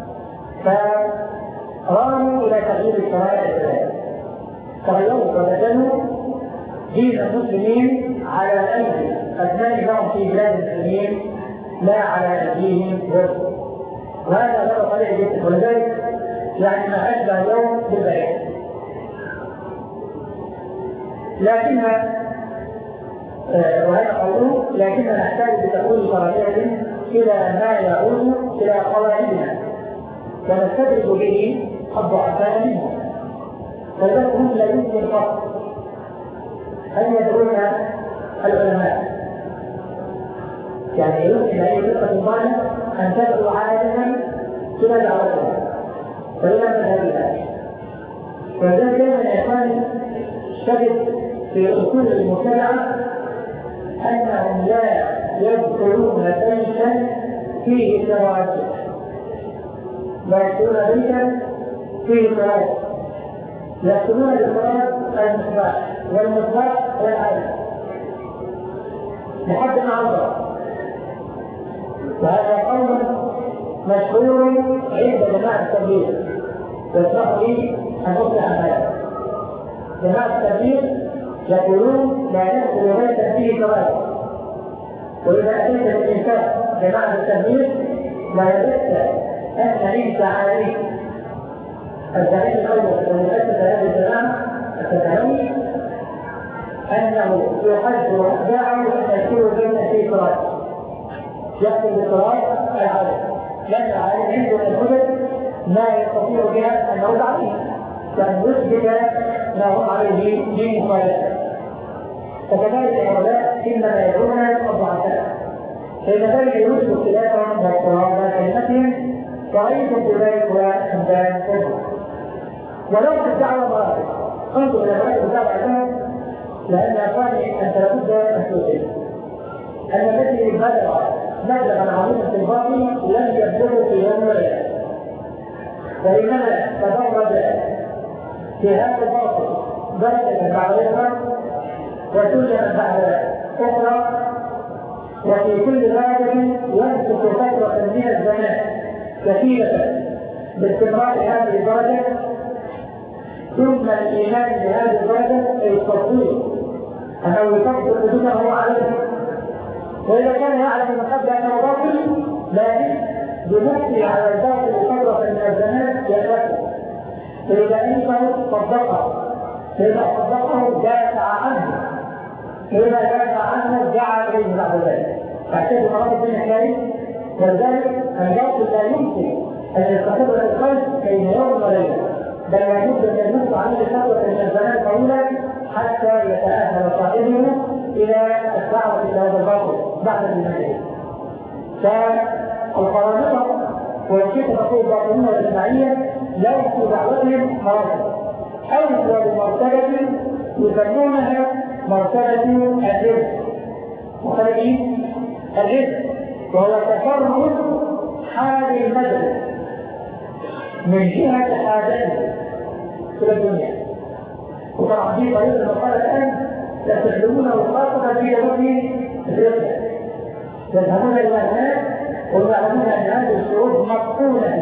فراموا إلى تغيير الشرائع الإسلامية. تغيروا وبدلوا دين المسلمين على أيدي أبنائهم في بلاد المسلمين لا على أيديهم غيرهم. وهذا له طريق جدا ولذلك يعني ما أشبه اليوم بالبيع. لكن وهذا قوله لكن نحتاج بتقويل شرعية إلى ما يعود إلى قواعدنا ونستدرك به الضعفاء منها. فلذلك هم لا يمكن فقط أن يدعون العلماء يعني يمكن أي فرقة ضالة أن تدعو عالما إلى دعوتها فإلى مذهبها. ولذلك دائما يا إخواني تجد في أصول المتابعة أنهم لا يذكرون بيتا فيه تراجع، لا يذكرون بيتا فيه تراجع، يذكرون بالفراد المصباح والمصباح والعالم لحد ما عبر. وهذا قول مشهور عند جماعة التبليغ ويسمح لي أن أصلح هذا. جماعة التبليغ يقولون لا ندخل بيتا فيه كرامة، وإذا أتيت بالإنسان جماعة التبليغ لا يبت أن عيسى عليه الزعيم الأول الذي أسس هذه الجماعة التدعوي أنه يحذر أتباعه أن يكونوا بيتا فيه كرامة، يأتي بالتراب العالم، لأن العالم عنده الهدى ما يستطيع بها أن يرد عليه، وأن يثبت ما هم عليه من مخالفة. وكذلك هؤلاء إنما يدعون الضعفاء، فإن ذلك يوجد اختلافا واضطرابا كلمتهم ورأيتم بذلك وأمدان كبرى. ولو في الدعوة مراتب، انظر إلى مراتب الدعوة لهم، لأن أخواني أنت لابد أن تؤمن أن الذي بلغ مبلغا عظيما في الباطل لم يبلغه في يوم وليلة، وإنما تدرج في هذا الباطل درجة بعد أخرى وسلما بعد أخرى، وفي كل درجة يمسك فترة من الزمان كثيرة باستمرار هذه الدرجة، ثم الإيمان بهذه الدرجة أي التصديق أنه يصدق دونه عليه، وإذا كان يعلم من قبل أنه باطل لكن بنفسه على الباطل فترة من الزمان يأتي، فإذا أنه صدقه، فإذا صدقه دافع عنه، فإذا دافع عنه دعا إليه بعد ذلك، فاعتبر مرض بين حيالي. ولذلك الباطل لا يمكن أن يستقر في القلب بين يوم وليلة، بل لابد أن يمر عليه فترة من الزمان طويلة حتى يتأهل صاحبه إلى الدعوة إلى هذا الباطل بعد الإيمان. فالقرامطة والشيخ تقول الباطنية والإجماعية لهم في دعوتهم مراتب، أول مرتبة يسمونها مرتبة الرزق، مرتبة الرزق، وهو تفرد حال المدرسة من جهة حاجته إلى الدنيا. وطبعا دي طريقة المقالة الآن يستخدمونه خاصة في يوم الرزق، يذهبون إلى هناك ويعلمون أن هذه الشعوب مقتولة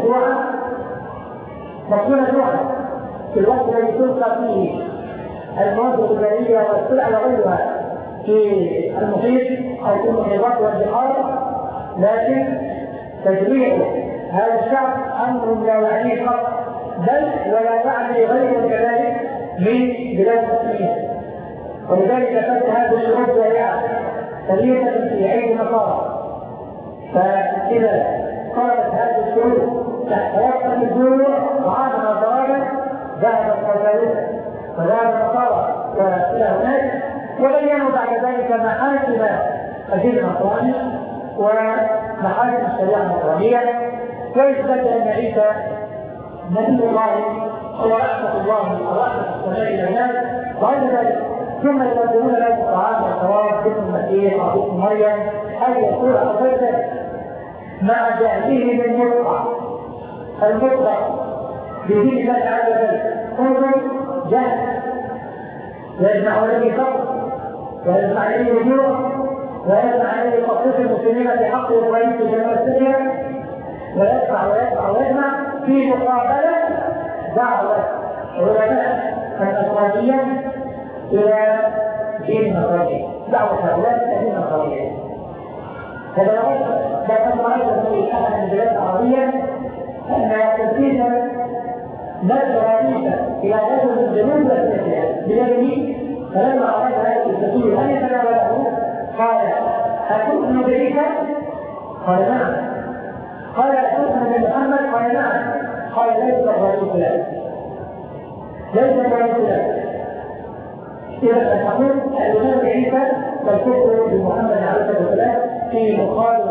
جوعا في الوقت الذي تلقى فيه المواد الغذائية والسلع وغيرها في المحيط أو في المحيطات والبحار، لكن تجميع هذا الشعب أمر لا يعنيه فقط، بل ولا يعني غيره كذلك من بلاد المسلمين. ولذلك كانت هذه الشعوب ضائعة سريعة في عيد النصارى، فإذا قامت هذه الشعوب تحت وقت الجوع وعادنا ضرارا ذهب القبائل وذهب النصارى إلى هناك، وبينوا بعد ذلك محاسن الدين النصراني ومحاسن الشريعة النصرانية، ويثبت أن عيسى نبي الله ورحمة الله ورحمة السماء إلى الناس وغير ذلك، ثم يقدمون له الطعام والشراب باسم المسيح أو باسم مريم أي يقول أفضل مع جهله من المطلق بدين الله عز وجل. انظر جهل ويجمع عليه فقر ويجمع عليه جوع ويجمع عليه تخصيص المسلمين بحق الرئيس جمال السوريا، ويجمع في مقابله دعوه علماء النصرانيه الى دين النصرانيه، دعوه هؤلاء الى دين النصرانيه. هذا لقد رايت في احد البلاد العربيه ان تنفيذا نصرانيه الى رجل من جنوب افريقيا بيده، فلما اراد هذا التسجيل ان يتناوله قال: أتؤمن بعيسى؟ قال: نعم. قال: أتؤمن بمحمد؟ قال: نعم. قال: ليس الرسول لك، ليس الرسول لك. إذا تقول الإيمان بعيسى والكفر بمحمد عليه الصلاة والسلام في مقابل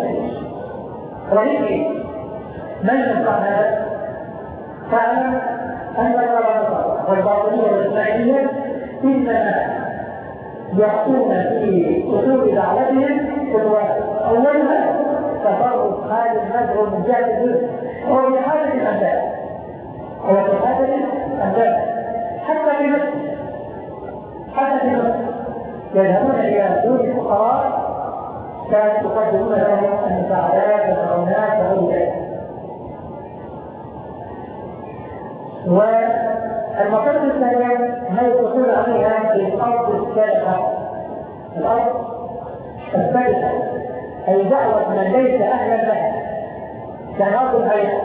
رهيب. من ينفع هذا؟ فاعلم أن القرامطة والباطنية والإسماعيلية إنما يعطون في أصول دعوتهم خطوات، أولها تفرق حال المدعو من جهة الرزق هو بحاجة الأنداد، حتى في مصر يذهبون إلى دون الفقراء كانوا يقدمون لهم المساعدات والمعونات وغير ذلك، الأرض الثالثة أي دعوة من ليس أهلا لها يعني أرض الحياة.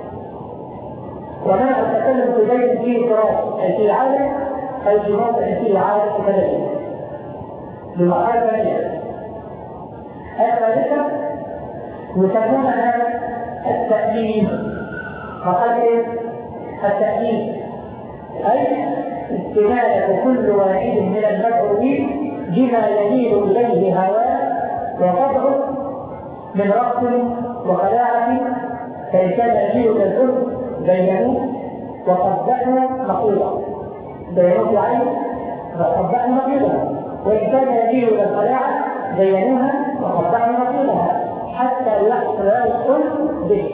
وما أتكلم في بيت فيه تراب أي في عالم أي في موضع فيه عالم كذلك بمرحلة ثانية. الثالثة يسمونها التأمين. فقال إيه؟ التأمين أي استنادة كل واحد من المدعوين بما يميل إليه هواه وطبعه من رقص وخلاعة، فإن كان يميل إلى الحب بينوه وقبحوا نقيضا بينوه في عين وقبحوا نقيضا، وإن كان يميل إلى الخلاعة بينوها وقبحوا نقيضها حتى يحصل الكل به.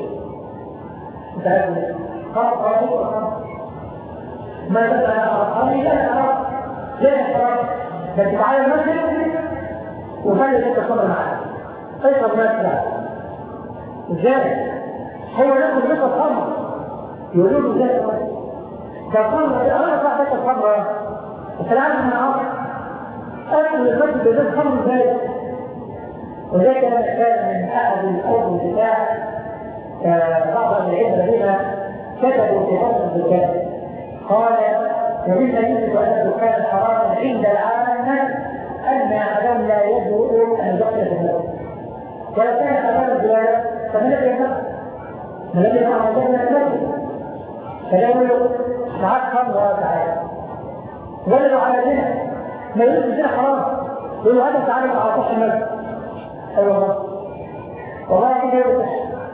ما بدأ أرقامي لا أرى لا أرى بس تعالى المسجد وخلي لك الصبر معك أيضا الناس لا إزاي؟ هو يأخذ لك الصبر يقولون إزاي فالصبر أنا صاحبك الصبر بس العالم من عاصر أدخل المسجد بذلك الصبر إزاي؟ وذلك كان من أحد الأرض بتاع بعض العلم الذين كتبوا في فصل الزكاة قال ومما يجب أن الدخان حراما عند العامة أن أحدهم لا يجرؤ أن يدخل في النار ولو كان حرام الزيادة فمن الذي يفعل؟ من الذي يفعل الجنة المسجد فلو معك خمر وتعالى ولو على زنا ما يقول الزنا حرام يقول هذا تعالى على صح المسجد أيوة والله كده يفتح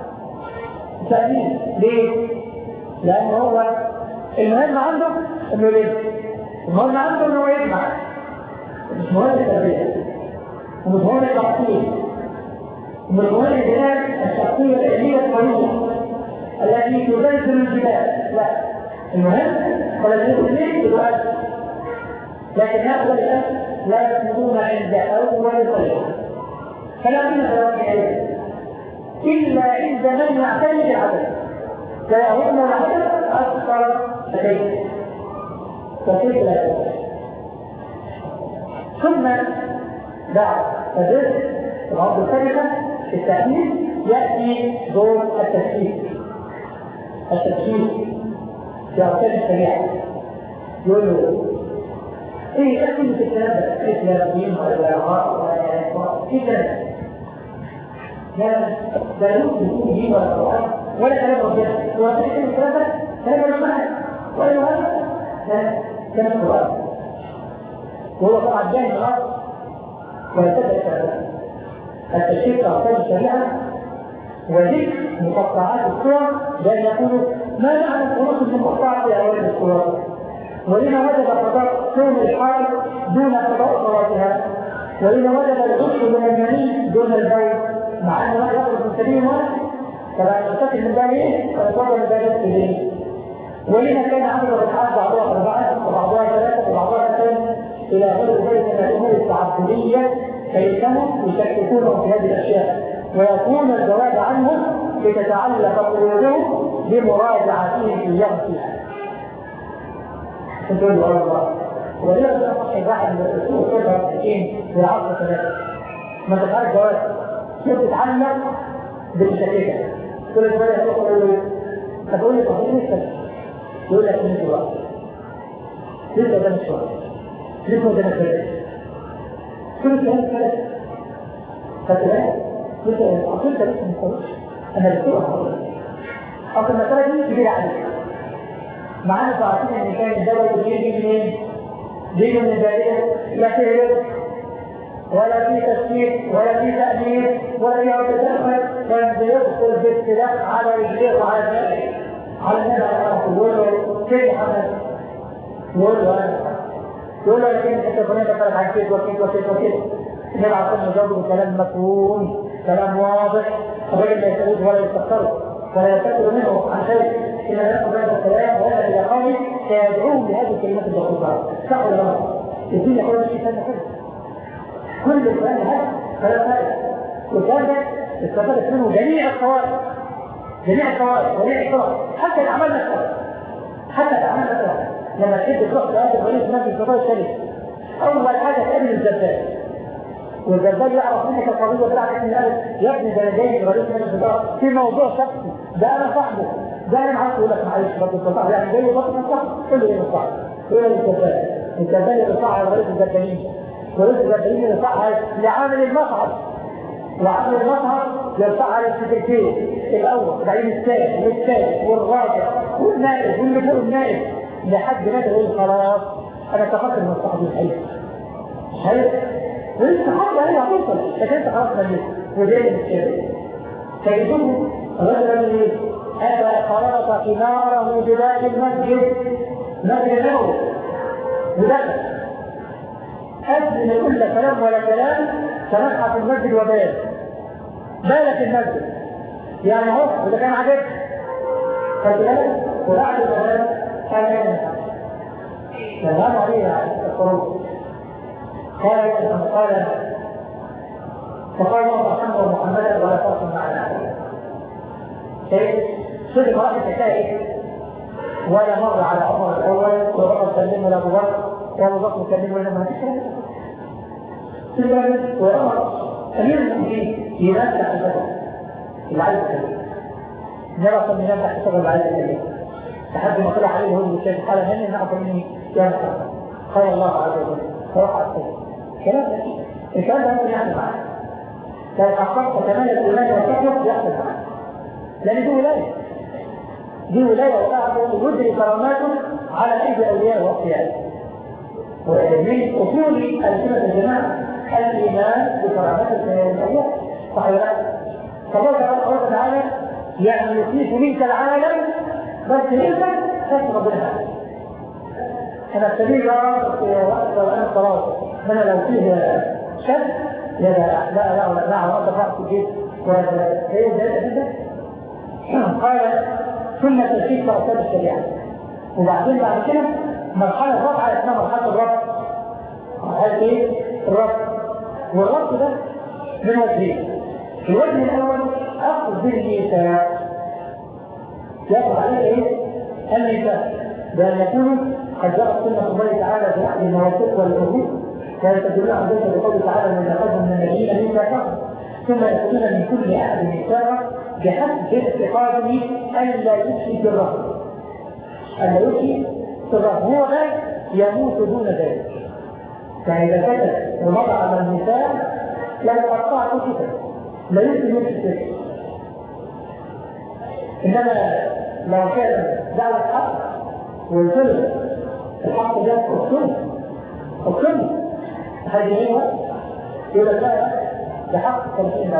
تأمين ليه؟ لأنه هو المهم عنده انه يلف المهم عنده انه يجمع مش مهم التربية ومش مهم التعطيل ومش مهم البناء الشخصية العلمية القوية التي تزلزل الجبال لا المهم هو الذي يجب بالوقت لكن هؤلاء الناس لا يكونون عند أول طريقة فلا من الرواية عليه إلا عند من يعتمد العدد فيأهلنا العدد أكثر لديه وكيف لا يكون ثم بعد الرزق العرض الثالثة في التأمين يأتي دور التفكير في أركان الشريعة يقول له إيه أكل في الكلام ده؟ إيه الكلام ولا العراق إيه كلام؟ لا يمكن يكون دين ولا قرآن ولا كلام ربنا ولا تحكي الكلام ده كلام الرحمن ولا هذا كلام القرآن وهو طبعا جاي من الأرض ويتبع الكلام التشريع في أركان الشريعة وذكر مقطعات الصور بأن يقولوا ما معنى الخروج من مقطعات في أوائل الصور ولما وجد قضاء كون الحال دون قضاء صلاتها ولما وجد الغسل من المني دون البول مع أنه لا يخرج من سبيل واحد فلا يرتكب من ذلك ويتوضا من ذلك إليه ولما كان عمل الرحال بعضها أربعة وبعضها ثلاثة وبعضها اثنين إلى غير ذلك من الأمور التعبدية فيتموا يشككونهم في هذه الأشياء ويكون الجواب عنهم لتتعلق قلوبهم بمراجعتهم إياه فيها. تقول الله ولذا تصح الواحد من الرسول كذا وتحكين في العصر ثلاثة ما تفعل جواب كيف تتعلق بالشريكة كل شوية تقول له تقول لي تقول لي يقول لك من الوقت لسه ده مش وقت لسه ده مش وقت كل شوية ثلاثة فتلاقي لسه عقلت لسه مستوش أنا بسوء أصل المسألة دي كبيرة عليك معانا تعرفين ان كان الدواء يجي منين؟ يجي من البادية لا في رزق ولا في تسكير ولا في تأمين ولا في عرض دخل كان بيدخل باستلاء على رجليه وعلى دماغه على النبي على الأرض يقول له كيف حمد؟ يقول له أنا يقول له لكن أنت فلان تقرأ عن كيف وكيف وكيف وكيف النبي على الأرض يجاوب بكلام مفهوم كلام واضح الراجل لا يسألوه ولا يستخسره ولا يستكبر منه عن شيء إلا يأخذ هذا الكلام وهذا إلى قومه سيدعوهم بهذه الكلمات الدقيقة صح ولا لا؟ الدين يقول شيء ثاني كل الكلام هذا كلام فائدة والكلام ده استفادت منه جميع الطوائف جميع الطوائف حتى الأعمال نفسها لما تشد الضغط هذا الغريب في نفس القضايا الشريف أول حاجة تقابل الزبدات والزبال يعرف منك القضيه بتاعتك من الاول، يا ابني ده انا جاي من رئيس مجلس الاداره في موضوع شخصي، ده انا صاحبه، ده انا معاك، يقول لك معلش برضه صاحبي يعني جاي برضه صاحبي، قول لي ايه صاحبي؟ ايه الزبال؟ الزبال اللي صاحب على رئيس الزبالين، ورئيس الزبالين اللي صاحب لعامل المصعد، وعامل المصعد يرفع على السكرتير الاول، بعدين الثاني والثالث والرابع والنائب واللي فوق النائب لحد ما تقول خلاص انا اتفقت من صاحبي الحلو. حلو؟ وانت حاجه هي هتوصل، لكن انت خلاص مليت وجاي بالشارع. فيجوه رجلا اتى خلط ثماره بباب المسجد، مسجد نبوي، ودخل أذن كل كلام ولا كلام، فنفع في المسجد وبال بالك المسجد يعني هو إذا كان عجب فالكلام وبعد الكلام كان سلام عليه الخروج. قال فقال الله محمد ومحمدا ولا فرق معنا صدق واحد حكايه ولا مر على عمر الاول وعمر سلمه لابو بكر وابو بكر سلمه لما وعمر امير المؤمنين ينزع السبب العيب الكبير نرى من ينزع السبب العيب الكبير لحد ما طلع عليه هو الشيخ قال من نعرف مني ينزع قال الله عز وجل فرفع السبب كلام الكلام ده ممكن يحصل معاه لو حققت كمال الايمان والتقوى يحصل معاه لان دي ولايه ويجري كراماته على ايدي اولياء واصفياء. ومن اصول السنه الجماعه الايمان بكرامات الاولياء صحيح. فالله تعالى يعني يصيب منك العالم بس انت تشرب منها. انا السبيل وانا خلاص انا لو فيه شد لا رفعت الجيش قال ثم تشريك بأركان الشريعة. وبعدين بعد كده مرحلة رابعة اسمها مرحلة الربط. مرحلة ايه؟ الربط. والربط ده من وجهين. الوجه الأول أخذ بالميثاق. يقع عليه ايه؟ الميثاق. بأن يكون قد جاءت سنة الله تعالى في أحد المواثيق والعهود ويتدل عن ذلك بقوله تعالى من أخذهم من النبيين ميثاقهم ثم يكون من كل أحد ميثاقا بحسب اعتقاده ألا يشرك بالرب. ألا يشرك بالرب هو ده يموت دون ذلك. فإذا كتب ومضى على الميثاق لو قطعت كتب لا يمكن يشرك. إنما لو كان دعوة حق والظلم الحق ده الظلم هذه هي يقول لا بحق 50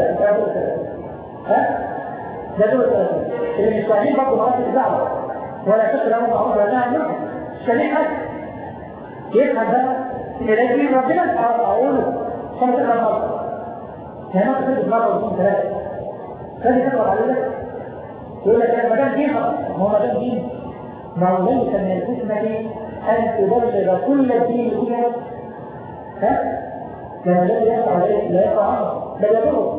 ها؟ ده دول اللي مش فاهمين برضه مرات الدعوة ولا فكر لهم معروف ولا نعم منهم سليم حد يفهم بقى إذا يجي ربنا أقوله خمسة مرة يعني ما تفيد مرة واثنين ثلاثة فهذه تقرأ عليه لك يقول لك أنا مدام دين هو مدام دين ما هو ليس من الحكمة أن تبلغ كل الدين كله ها؟ لما الذي يقع عليه لا يقع عنه بل يضره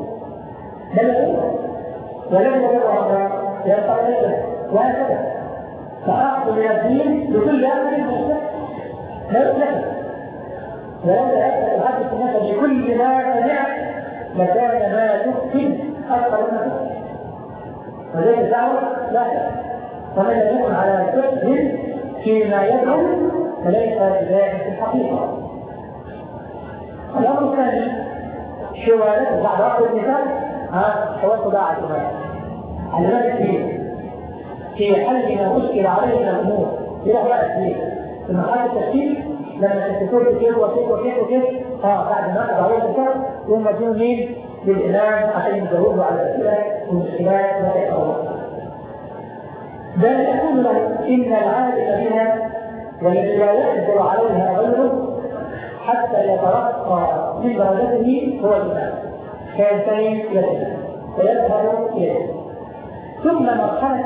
ولم يضر عنه يقع عليه وهكذا فأخذ من الدين بكل أمر مستقبل لا يطلق ولو تحدث الناس بكل ما سمعت لكان ما تفسد أكثر ما تفسد وذلك الدعوة لا فمن لم يكن على فقه فيما يدعو فليس بذلك في الحقيقة. الأمر الثاني شوالات بعد وقت المثال شوالات ضاع الجمال في حل ما أشكل عليه من الأمور إلى رأس فيه في مرحلة التفكير لما تكتبوا كيف بعد ما أخذ عليه المثال يوم مدينوا مين للإمام عشان يجاوبوا على الأسئلة والمشكلات وتحصل بل يقول له إن العالم بها والذي لا يقدر عليها غيره حتى يترقى من درجته هو الإمام فينتهي إليه ويذهب إليه. ثم مرحلة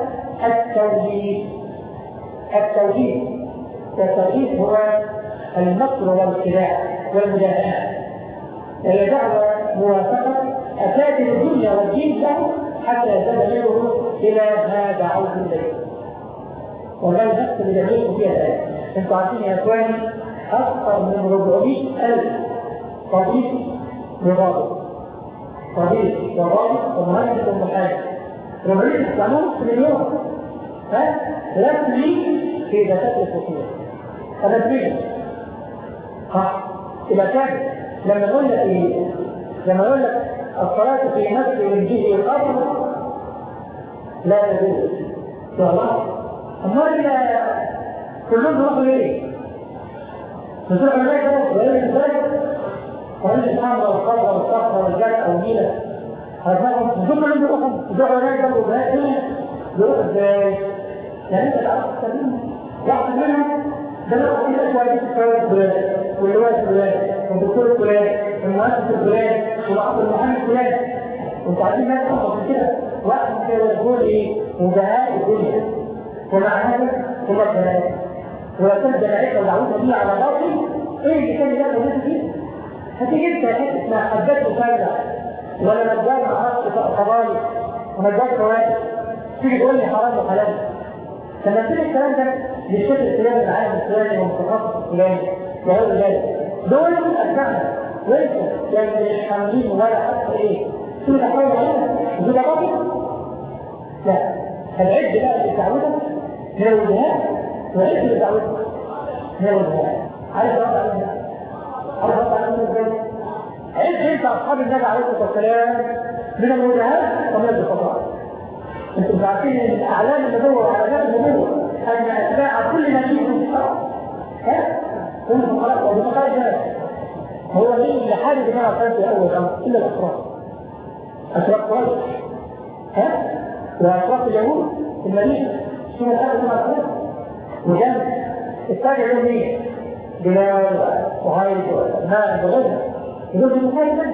التوحيد هو النصر والاتباع والمجاهدات وهي دعوة موافقة أساتذة الدنيا والدين له حتى يتبلغه إلى ما دعوه إليه. والله نفس بدليل فيها ذلك. انتم عارفين يا اخواني اكثر من 400,000 طبيب وضابط طبيب وضابط ومهندس ومحاسب ومريض القانون في اليوم رسمي في دكاتره الخصوصيه رسميا إذا كان لما نقول لك إيه؟ لما نقول لك الصلاة في مسجد الجزء الأرض لا تجوز والله أمال كلهم بيروحوا ليه؟ بيروحوا هناك ولا ازاي؟ ولا الحمراء والخضراء والصفراء والجرح والنيلة هتلاقيهم كلهم بيروحوا هناك بيروحوا ازاي؟ يعني أنت تعرف تستخدمهم واحد منهم ده لو كنت كويس الفلان واللواء الفلان والدكتور الفلان والمؤسس الفلان والمحامي الفلان وانتوا عارفين ناس اصلا كده واحد كده يقول ايه وجهاء الدنيا ومع هذا ثم الجنائز ولكن الجنائز لو دعوتها دي على باطل ايه اللي كان يلاقي الناس دي؟ هتيجي انت حته اسمها حداد مفاجاه ولا نجار معرفش قضايا ونجار فوائد تيجي تقول لي حرام وحلال لما تيجي الكلام ده للشكل الفلاني العالم الفلاني والمتخصص الفلاني وغير ذلك دول أتبعنا وانتم يعني مش حاملين ولا حتى ايه شو الأحوال هنا وشو باطل؟ لا العد بقى اللي تعودها من الوجهات والعد اللي تعودها من الوجهات عارف رد علينا عارف رد علينا ازاي؟ عد انت أصحاب النبي عليه الصلاة والسلام من الوجهات ومن البساطات انتم عارفين ان الاعلام النبوه وعلامات النبوه ان اتباع كل نبي من الشرع هم فقراء وبفقراء الناس هو مين اللي حارب النبي عليه في اول امر الا الاشراف قريش واشراف اليهود في المدينه ثم الحارب مع الناس وجنب اتجه لهم مين؟ بلال وهايد وماء وغيرها يقول المخالفه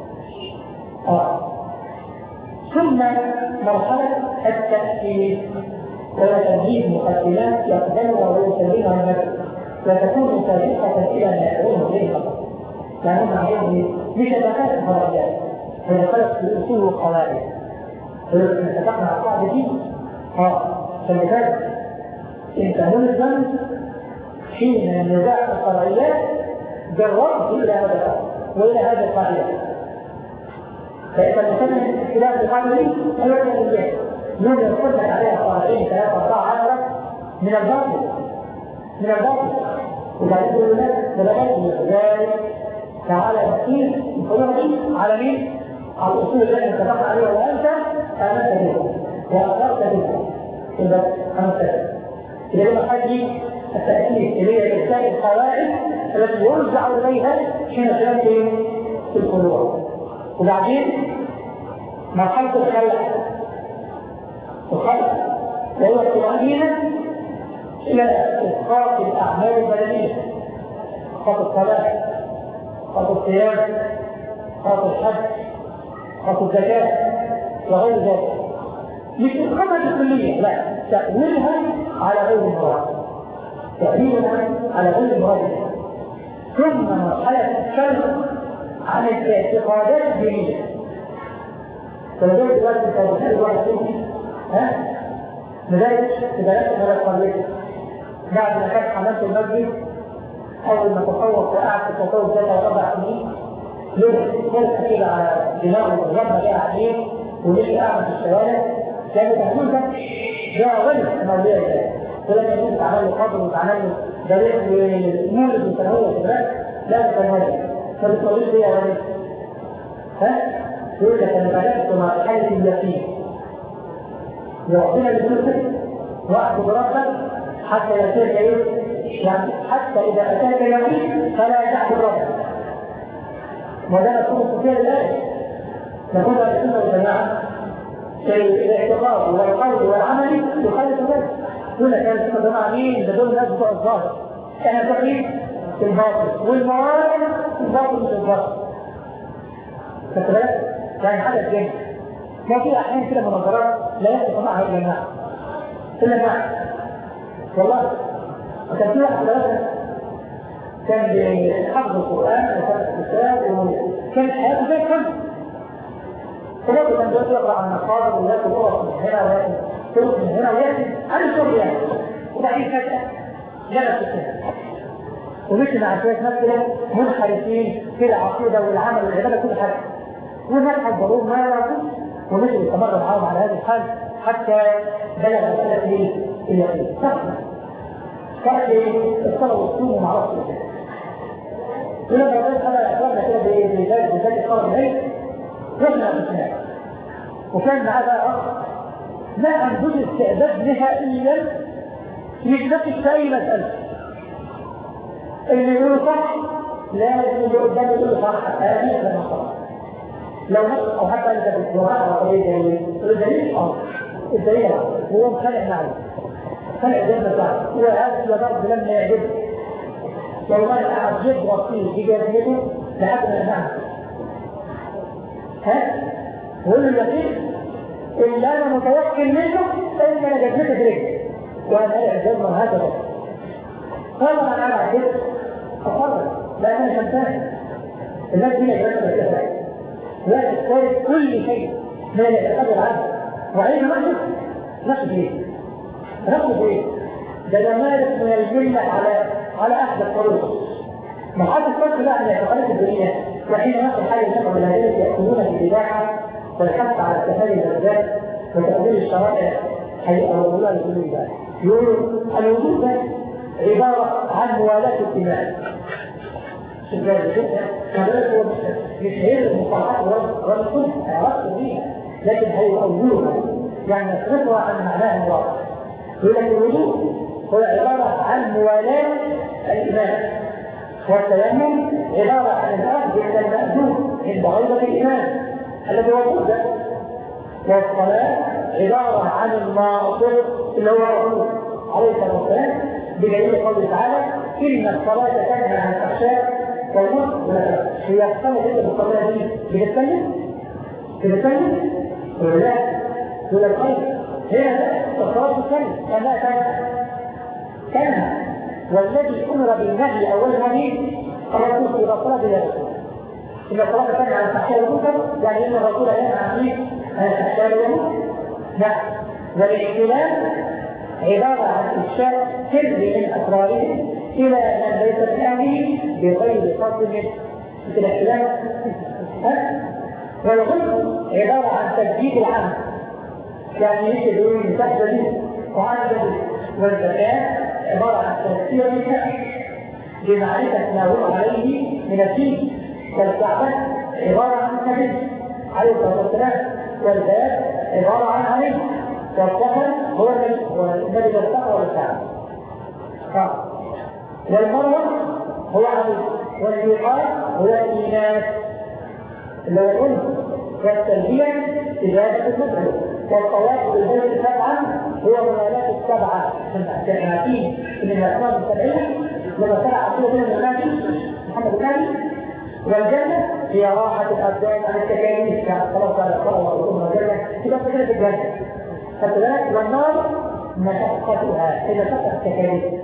ثم مرحلة التأكيد وتنجيب مقدمات يقبلها ويسلمها النفس وتكون سابقة إلى ما يعلمه إليه فقط لأنهم عليهم مش تفاصيل فرعيات هي خلق في أصول والقواعد فلسنا اتفقنا على القاعدة دي فلذلك انت ملزم حين النزاع الفرعيات بالرد إلى هذا الأمر وإلى هذا القاعدة فإذا مثلا اختلاف القاعدة دي أيضا الإنجاز يوم يصدق عليها قاعدين 3 4 10 من الباطل وبعدين يقول لك بلغت ذلك تعالى نقيس الفروع دي على مين؟ على الأصول التي اتفقنا عليها وأنت آمنت بها وأقررت بها إذا أمثلت إذا لما حاجة التأكيد اللي هي إرسال القواعد التي يرجع إليها حين كلام في الفروع وبعدين مرحلة الخلق وهو التوجيه إلى إسقاط الأعمال البدنية إسقاط الصلاة إسقاط الصيام إسقاط الحج إسقاط الزكاة وغير ذلك مش إسقاطها الكلية لا تأويلها على غير المراد تأويلها على غير المراد ثم مرحلة الشرع عن الاعتقادات الدينية فلذلك دلوقتي توضيح الواحد فيهم لذلك تبارك على القرية بعد ما كان حملت المسجد أول ما تطور وقعت في التطور ذات 4 سنين ليه فرصة كده على دماغه وجمع كده عليه وليه قاعد في الشوارع كان تحمل ده غير موضوع ده ولما يكون تعمل له قبر وتعمل له جريح ومولد وتنويه كده لا تتنويه فبالطريق دي يا ولد يقول لك انا بدات مع حاله اليقين ربنا بيقول كده واعبد ربك حتى ياتيك ايه؟ يعني حتى اذا اتاك اليقين فلا تعبد ربك وده نكون في الايه نقول السنه والجماعه الاعتقاد والقول والعمل يخالف ذلك يقول لك السنه والجماعه مين؟ ده دول ناس بتوع الظاهر احنا فاكرين في الباطل والموارد الباطل مش الباطل فكذلك يعني حدث جنس ما في احيان كده مناظرات لا يحدث معها الا الناس الا الناس والله وكان في واحد ثلاثه كان بحفظ القران وفتح الكتاب وكان حياته زي الفن فلو كان بيقول يقرا عن المقابر وياكل قرص من هنا وياكل قرص من هنا وياكل عن الشرب يعني وبعدين فجاه جلس الكتاب ومشي مع شويه ناس كده منحرفين في العقيده والعمل والعباده كل حاجه. والناس حذروه ما يعرفوش ومشي واستمر معاهم على هذا الحال حتى بلغ مساله اليقين. فرق الصلاه والصوم وما اعرفش كده. ولما ربنا خلق اخبارنا كده بذات الصلاه بالليل رحنا في وكان معاه بقى اخ ما عندوش استعداد نهائيا يتناقش في اي مساله. اللي يقولوا صح لازم اللي قدامه يقول صح هذا ما صح. لو نقص او حتى انت بالجواب على طريقه الدليل الدليل هو مخلع معه خلع جنب بعض وهذا الضرب لما يعجبه لو ما قعد يضرب فيه بجانبه لحد ما يمنعه. ويقول له اليقين اللي انا متوكل منه ان انا جبته برجلي وانا اعجبه هذا بس. طبعا انا عجبت افرق لان انا شمتان الناس دي يجب كده لا تستوعب كل شيء من الاعتقاد العام وعين نفسه ايه؟ نفسه ايه؟ ده جمالك من الجنة على احد الطرق. ما حدش فكر بقى ان اعتقادات الدنيا وحين نفس الحاجه الناس والهدف ياكلون بالاباحه والحث على استفاد اللذات وتقدير الشرائع هيقولوا لي بقى يقولوا الوجود ده عباره عن موالاه الدماء. كذلك هو مش هي المصطلحات والكل عرفت بيها لكن هيقولوها يعني يصرفها عن معناها الواقع. يقول لك الوجود هو عباره عن موالاه الايمان والتيمم عباره عن الاخذ من المأذون عند غيبه الايمان الذي هو الوجود. والصلاه عباره عن الناصر اللي هو الرسول عليه الصلاه والسلام بدليل قوله تعالى ان الصلاه تنهى عن الفحشاء والمنكر. هي الصلاه اللي بالصلاه دي بتتكلم ولا ولا الخير هي الصلاه بتتكلم كما تنهى والذي امر بالنهي اول نهي الرسول في الصلاه بالرسول ان الصلاه تنهى عن الفحشاء والمنكر يعني ان الرسول ينهى عن الفحشاء والمنكر. نعم والاختلاف عباره عن افشاء سر من اسرارهم الى من ليس بأهله بغير قصد مثل الاختلاف. والغلط عباره عن تجديد العمل يعني يجب يقول المساحه دي وعن والزكاه عباره عن تفسير الناس بمعرفه ما هو عليه من الدين والكعبه عباره عن كذب عليه الصلاه والسلام والباب عباره عن عليه والسفر هو النبي الصلاه والسلام والمروه هو عليه والميقات هو الايمان اللي هو الانس والتلبيه اجابه المدعو والطواف بالبيت السبعه هو موالاه السبعه كما عارفين ان الاسماء السبعيه لما سمع عبد الله بن محمد الثاني والجنه هي راحه الابدان عن التكاليف خلاص على الصلاه والصوم والجنه كده فكره الجنه. فكذلك والنار مشقتها اذا شقت التكاليف